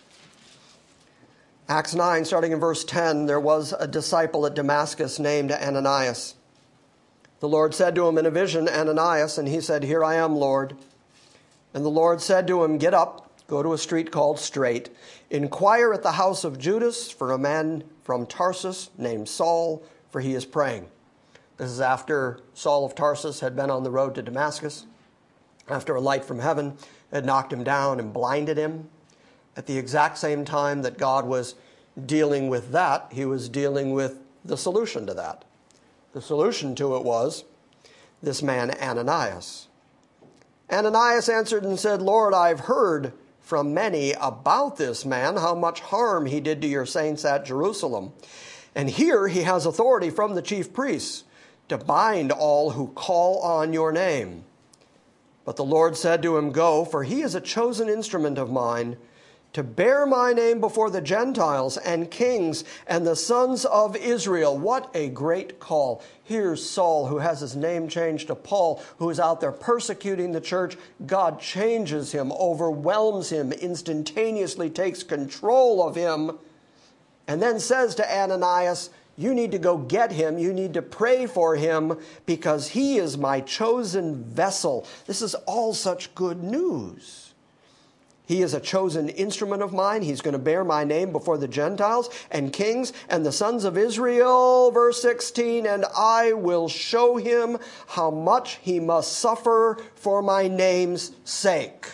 Acts 9, starting in verse 10, there was a disciple at Damascus named Ananias. The Lord said to him in a vision, Ananias, and he said, Here I am, Lord. And the Lord said to him, Get up, go to a street called Straight. Inquire at the house of Judas for a man from Tarsus named Saul, for he is praying. This is after Saul of Tarsus had been on the road to Damascus, after a light from heaven had knocked him down and blinded him. At the exact same time that God was dealing with that, he was dealing with the solution to that. The solution to it was this man Ananias. Ananias answered and said, Lord, I've heard from many about this man, how much harm he did to your saints at Jerusalem. And here he has authority from the chief priests to bind all who call on your name. But the Lord said to him, Go, for he is a chosen instrument of mine, to bear my name before the Gentiles and kings and the sons of Israel. What a great call. Here's Saul, who has his name changed to Paul, who is out there persecuting the church. God changes him, overwhelms him, instantaneously takes control of him, and then says to Ananias, you need to go get him. You need to pray for him because he is my chosen vessel. This is all such good news. He is a chosen instrument of mine. He's going to bear my name before the Gentiles and kings and the sons of Israel. Verse 16, and I will show him how much he must suffer for my name's sake.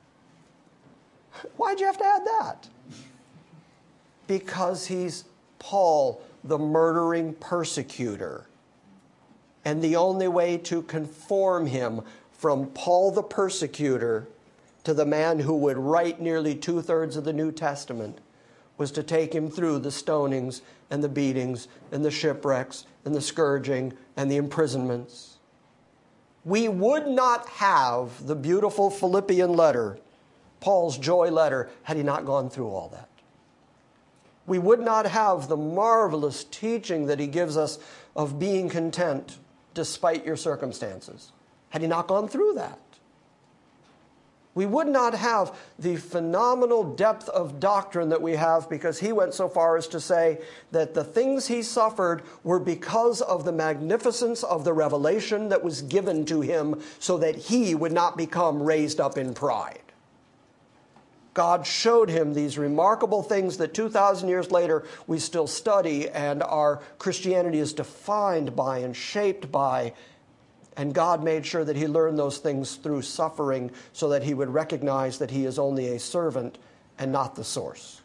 Why'd you have to add that? Because he's Paul, the murdering persecutor. And the only way to conform him from Paul the persecutor to the man who would write nearly 2/3 of the New Testament was to take him through the stonings and the beatings and the shipwrecks and the scourging and the imprisonments. We would not have the beautiful Philippian letter, Paul's joy letter, had he not gone through all that. We would not have the marvelous teaching that he gives us of being content despite your circumstances, had he not gone through that. We would not have the phenomenal depth of doctrine that we have because he went so far as to say that the things he suffered were because of the magnificence of the revelation that was given to him so that he would not become raised up in pride. God showed him these remarkable things that 2,000 years later we still study, and our Christianity is defined by and shaped by. And God made sure that he learned those things through suffering so that he would recognize that he is only a servant and not the source.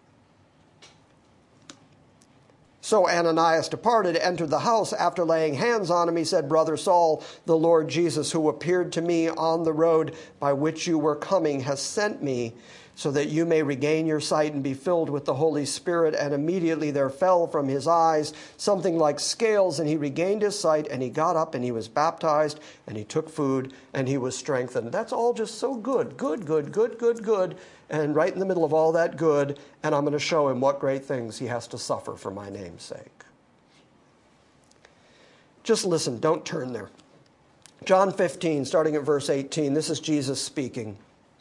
So Ananias departed, entered the house. After laying hands on him, he said, Brother Saul, the Lord Jesus, who appeared to me on the road by which you were coming, has sent me so that you may regain your sight and be filled with the Holy Spirit. And immediately there fell from his eyes something like scales, and he regained his sight, and he got up, and he was baptized, and he took food, and he was strengthened. That's all just so good. Good. And right in the middle of all that good, and I'm going to show him what great things he has to suffer for my name's sake. Just listen, don't turn there. John 15, starting at verse 18, this is Jesus speaking.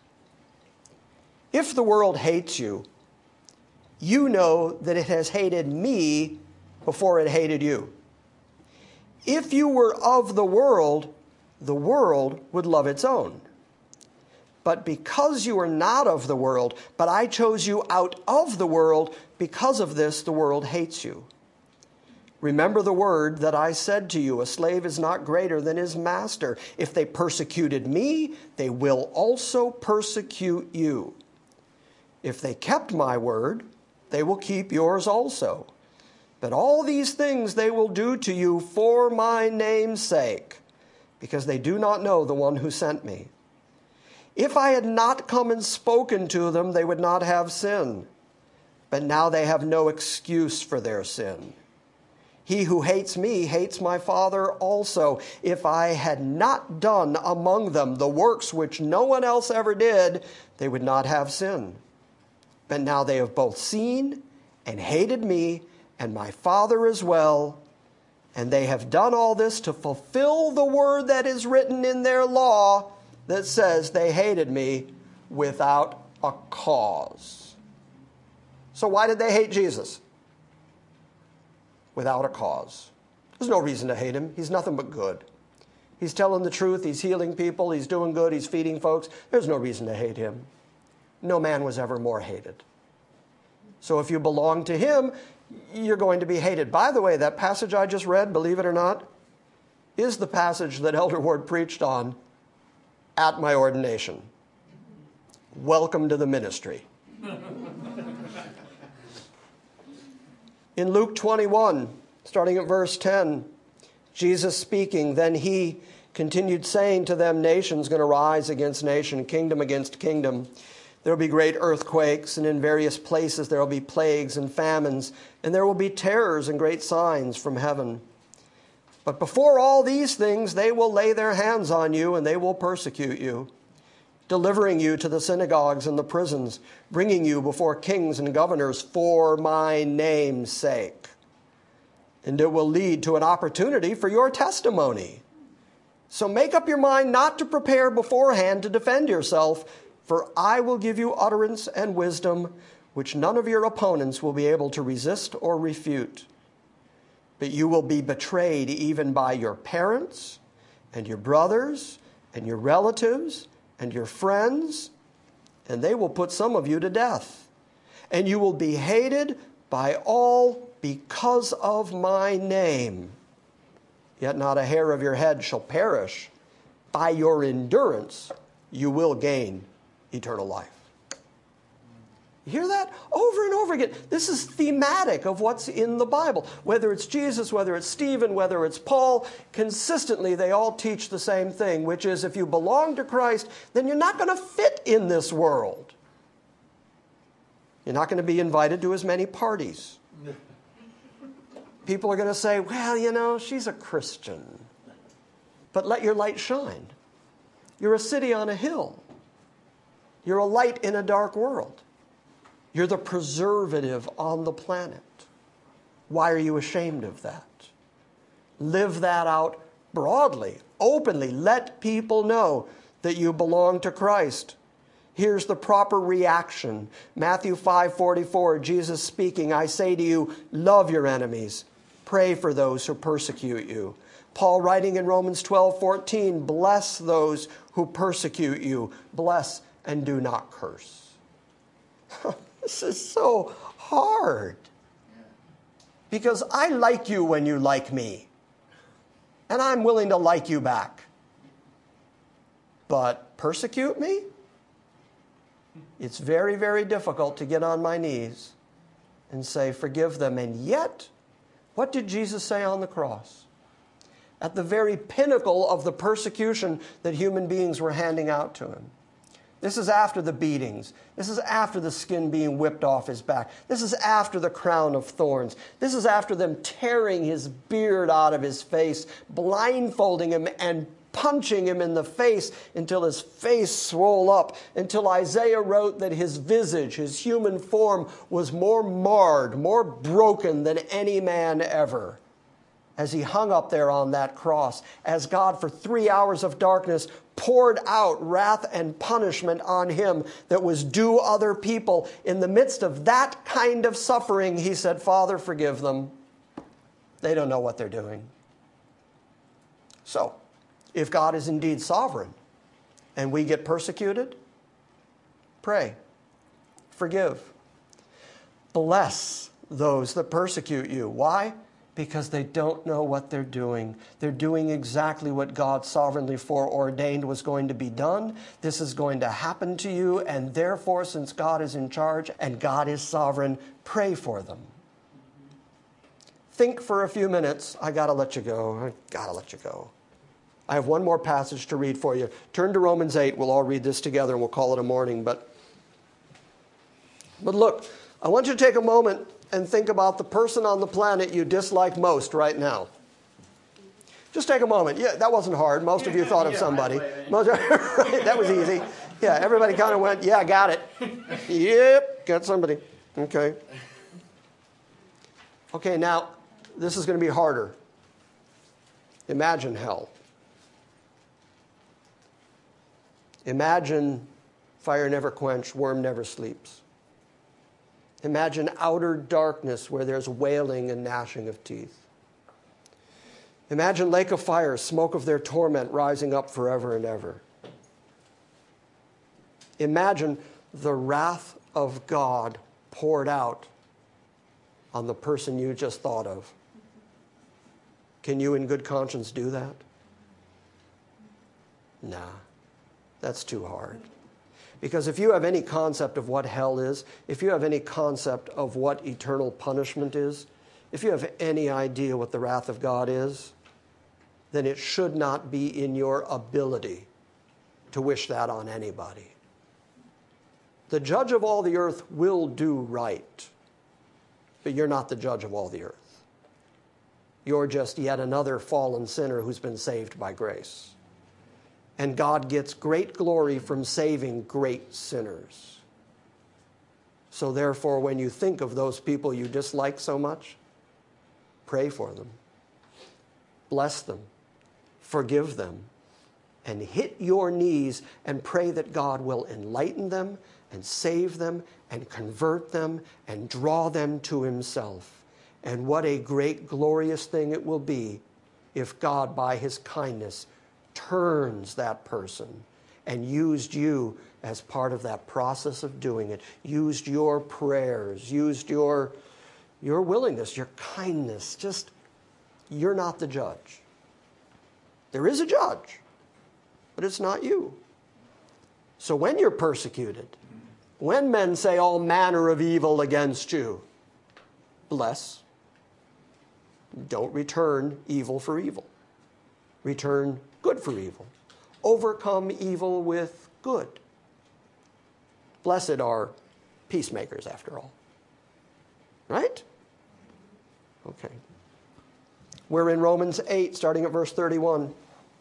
If the world hates you, you know that it has hated me before it hated you. If you were of the world would love its own. But because you are not of the world, but I chose you out of the world, because of this the world hates you. Remember the word that I said to you, a slave is not greater than his master. If they persecuted me, they will also persecute you. If they kept my word, they will keep yours also. But all these things they will do to you for my name's sake, because they do not know the one who sent me. If I had not come and spoken to them, they would not have sin. But now they have no excuse for their sin. He who hates me hates my Father also. If I had not done among them the works which no one else ever did, they would not have sin. But now they have both seen and hated me and my Father as well. And they have done all this to fulfill the word that is written in their law that says they hated me without a cause. So why did they hate Jesus? Without a cause. There's no reason to hate him. He's nothing but good. He's telling the truth. He's healing people. He's doing good. He's feeding folks. There's no reason to hate him. No man was ever more hated. So if you belong to him, you're going to be hated. By the way, that passage I just read, believe it or not, is the passage that Elder Ward preached on at my ordination. Welcome to the ministry. In Luke 21, starting at verse 10, Jesus speaking, then he continued saying to them, nation's going to rise against nation, kingdom against kingdom. There will be great earthquakes, and in various places there will be plagues and famines, and there will be terrors and great signs from heaven. But before all these things, they will lay their hands on you, and they will persecute you, delivering you to the synagogues and the prisons, bringing you before kings and governors for my name's sake. And it will lead to an opportunity for your testimony. So make up your mind not to prepare beforehand to defend yourself, for I will give you utterance and wisdom, which none of your opponents will be able to resist or refute. But you will be betrayed even by your parents and your brothers and your relatives and your friends, and they will put some of you to death. And you will be hated by all because of my name. Yet not a hair of your head shall perish. By your endurance you will gain eternal life. You hear that? Over and over again. This is thematic of what's in the Bible. Whether it's Jesus, whether it's Stephen, whether it's Paul, consistently they all teach the same thing, which is if you belong to Christ, then you're not going to fit in this world. You're not going to be invited to as many parties. People are going to say, well, you know, she's a Christian. But let your light shine. You're a city on a hill. You're a light in a dark world. You're the preservative on the planet. Why are you ashamed of that? Live that out broadly, openly. Let people know that you belong to Christ. Here's the proper reaction. Matthew 5:44, Jesus speaking, I say to you, love your enemies. Pray for those who persecute you. Paul writing in Romans 12:14, bless those who persecute you. Bless and do not curse. This is so hard. Because I like you when you like me. And I'm willing to like you back. But persecute me? It's very, very difficult to get on my knees and say, forgive them. And yet, what did Jesus say on the cross? At the very pinnacle of the persecution that human beings were handing out to him. This is after the beatings. This is after the skin being whipped off his back. This is after the crown of thorns. This is after them tearing his beard out of his face, blindfolding him and punching him in the face until his face swole up, until Isaiah wrote that his visage, his human form, was more marred, more broken than any man ever. As he hung up there on that cross, as God for 3 hours of darkness poured out wrath and punishment on him that was due other people. In the midst of that kind of suffering, he said, Father, forgive them. They don't know what they're doing. So, if God is indeed sovereign and we get persecuted, pray, forgive, bless those that persecute you. Why? Because they don't know what they're doing. They're doing exactly what God sovereignly foreordained was going to be done. This is going to happen to you, and therefore, since God is in charge and God is sovereign, pray for them. Think for a few minutes. I got to let you go. I have one more passage to read for you. Turn to Romans 8. We'll all read this together, and we'll call it a morning. But look, I want you to take a moment and think about the person on the planet you dislike most right now. Just take a moment. Yeah, that wasn't hard. Most of you thought of somebody. That was easy. Yeah, everybody kind of went, yeah, got it. Yep, got somebody. Okay. Okay, now, this is going to be harder. Imagine hell. Imagine fire never quenched, worm never sleeps. Imagine outer darkness where there's wailing and gnashing of teeth. Imagine lake of fire, smoke of their torment rising up forever and ever. Imagine the wrath of God poured out on the person you just thought of. Can you in good conscience do that? Nah, that's too hard. Because if you have any concept of what hell is, if you have any concept of what eternal punishment is, if you have any idea what the wrath of God is, then it should not be in your ability to wish that on anybody. The judge of all the earth will do right, but you're not the judge of all the earth. You're just yet another fallen sinner who's been saved by grace. And God gets great glory from saving great sinners. So therefore, when you think of those people you dislike so much, pray for them. Bless them. Forgive them. And hit your knees and pray that God will enlighten them and save them and convert them and draw them to himself. And what a great, glorious thing it will be if God, by his kindness, turns that person and used you as part of that process of doing it, used your prayers, used your willingness, your kindness. Just, you're not the judge. There is a judge, but it's not you. So when you're persecuted, when men say all manner of evil against you, bless. Don't return evil for evil. Return good for evil. Overcome evil with good. Blessed are peacemakers, after all. Right? Okay. We're in Romans 8, starting at verse 31.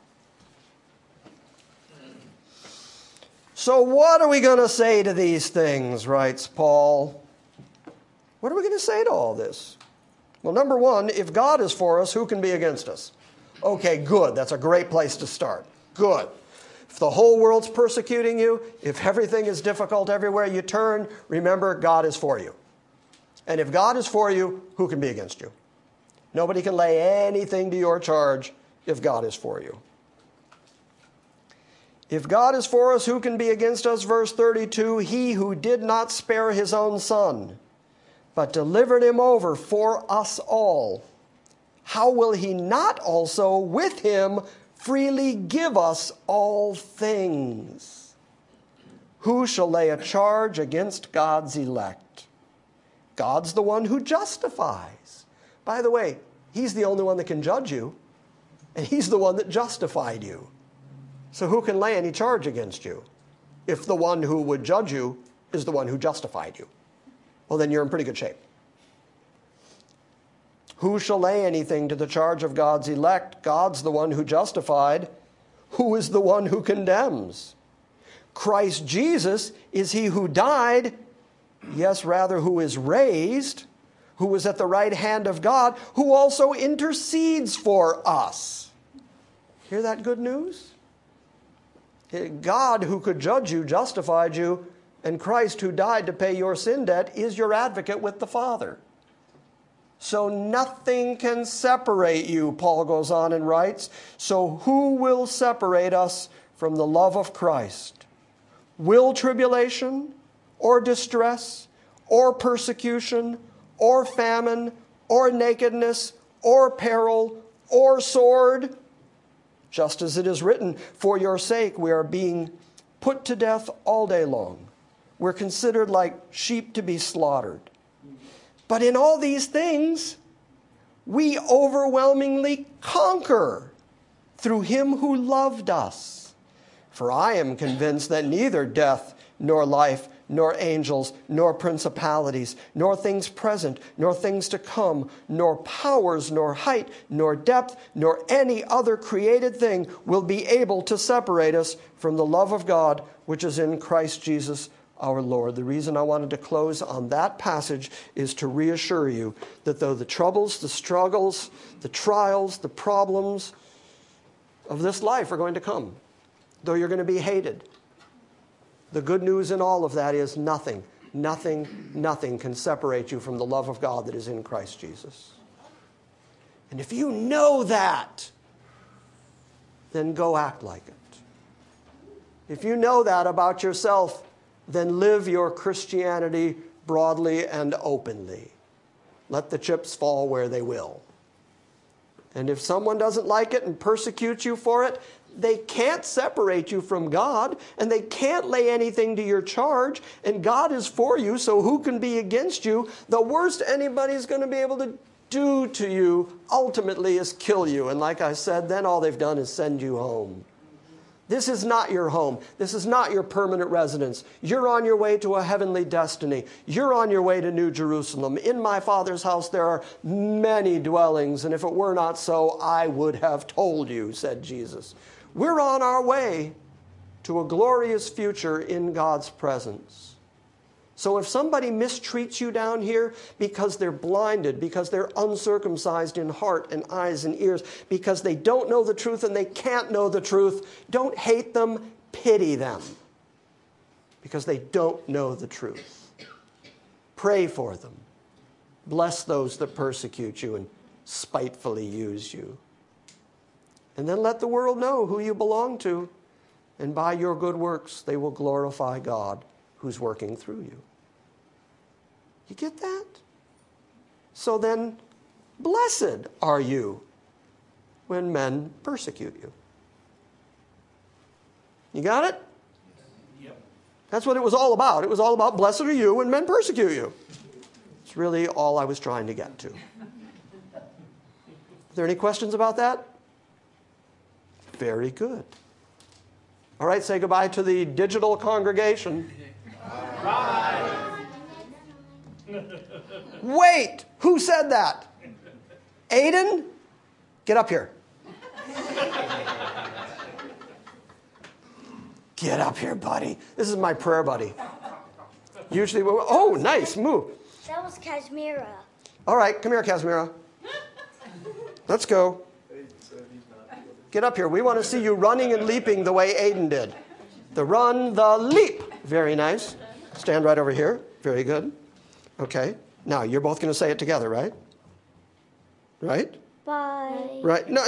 So what are we going to say to these things, writes Paul? What are we going to say to all this? Well, number one, if God is for us, who can be against us? Okay, good. That's a great place to start. Good. If the whole world's persecuting you, if everything is difficult everywhere you turn, remember, God is for you. And if God is for you, who can be against you? Nobody can lay anything to your charge if God is for you. If God is for us, who can be against us? Verse 32, he who did not spare his own son, but delivered him over for us all, how will he not also with him freely give us all things? Who shall lay a charge against God's elect? God's the one who justifies. By the way, he's the only one that can judge you, and he's the one that justified you. So who can lay any charge against you if the one who would judge you is the one who justified you? Well, then you're in pretty good shape. Who shall lay anything to the charge of God's elect? God's the one who justified. Who is the one who condemns? Christ Jesus is he who died, yes, rather, who is raised, who is at the right hand of God, who also intercedes for us. Hear that good news? God, who could judge you, justified you, and Christ, who died to pay your sin debt, is your advocate with the Father. So nothing can separate you, Paul goes on and writes. So who will separate us from the love of Christ? Will tribulation, or distress, or persecution, or famine, or nakedness, or peril, or sword? Just as it is written, for your sake we are being put to death all day long. We're considered like sheep to be slaughtered. But in all these things, we overwhelmingly conquer through him who loved us. For I am convinced that neither death, nor life, nor angels, nor principalities, nor things present, nor things to come, nor powers, nor height, nor depth, nor any other created thing will be able to separate us from the love of God, which is in Christ Jesus our Lord. The reason I wanted to close on that passage is to reassure you that though the troubles, the struggles, the trials, the problems of this life are going to come, though you're going to be hated, the good news in all of that is nothing can separate you from the love of God that is in Christ Jesus. And if you know that, then go act like it. If you know that about yourself, then live your Christianity broadly and openly. Let the chips fall where they will. And if someone doesn't like it and persecutes you for it, they can't separate you from God, and they can't lay anything to your charge, and God is for you, so who can be against you? The worst anybody's going to be able to do to you ultimately is kill you. And like I said, then all they've done is send you home. This is not your home. This is not your permanent residence. You're on your way to a heavenly destiny. You're on your way to New Jerusalem. In my Father's house there are many dwellings, and if it were not so, I would have told you, said Jesus. We're on our way to a glorious future in God's presence. So if somebody mistreats you down here because they're blinded, because they're uncircumcised in heart and eyes and ears, because they don't know the truth and they can't know the truth, don't hate them, pity them, because they don't know the truth. Pray for them. Bless those that persecute you and spitefully use you. And then let the world know who you belong to, and by your good works they will glorify God who's working through you. You get that? So then, blessed are you when men persecute you. You got it? Yep. That's what it was all about. It was all about blessed are you when men persecute you. It's really all I was trying to get to. Are there any questions about that? Very good. All right, say goodbye to the digital congregation. Bye. Wait! Who said that? Aiden? Get up here. Get up here, buddy. This is my prayer buddy. Usually, oh, nice, move. That was Kashmira. All right, come here, Casimira. Let's go. Get up here. We want to see you running and leaping the way Aiden did. The run, the leap. Very nice. Stand right over here. Very good. Okay. Now, you're both going to say it together, right? Right? Bye. Right? No.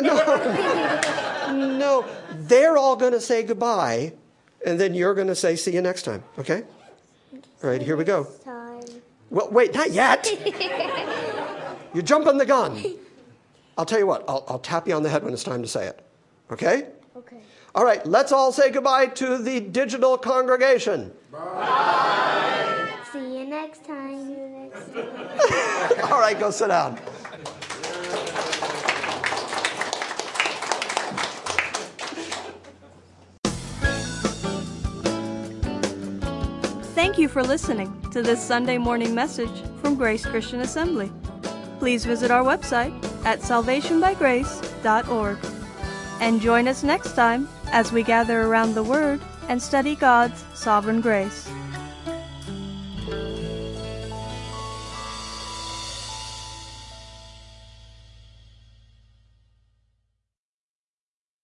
No. They're all going to say goodbye, and then you're going to say see you next time. Okay? All right, here we go. Time. Well, wait, not yet. You're jumping the gun. I'll tell you what, I'll tap you on the head when it's time to say it. Okay? Okay. All right, let's all say goodbye to the digital congregation. See you next time. See you next time. All right, go sit down. Thank you for listening to this Sunday morning message from Grace Christian Assembly. Please visit our website at salvationbygrace.org and join us next time as we gather around the Word and study God's sovereign grace.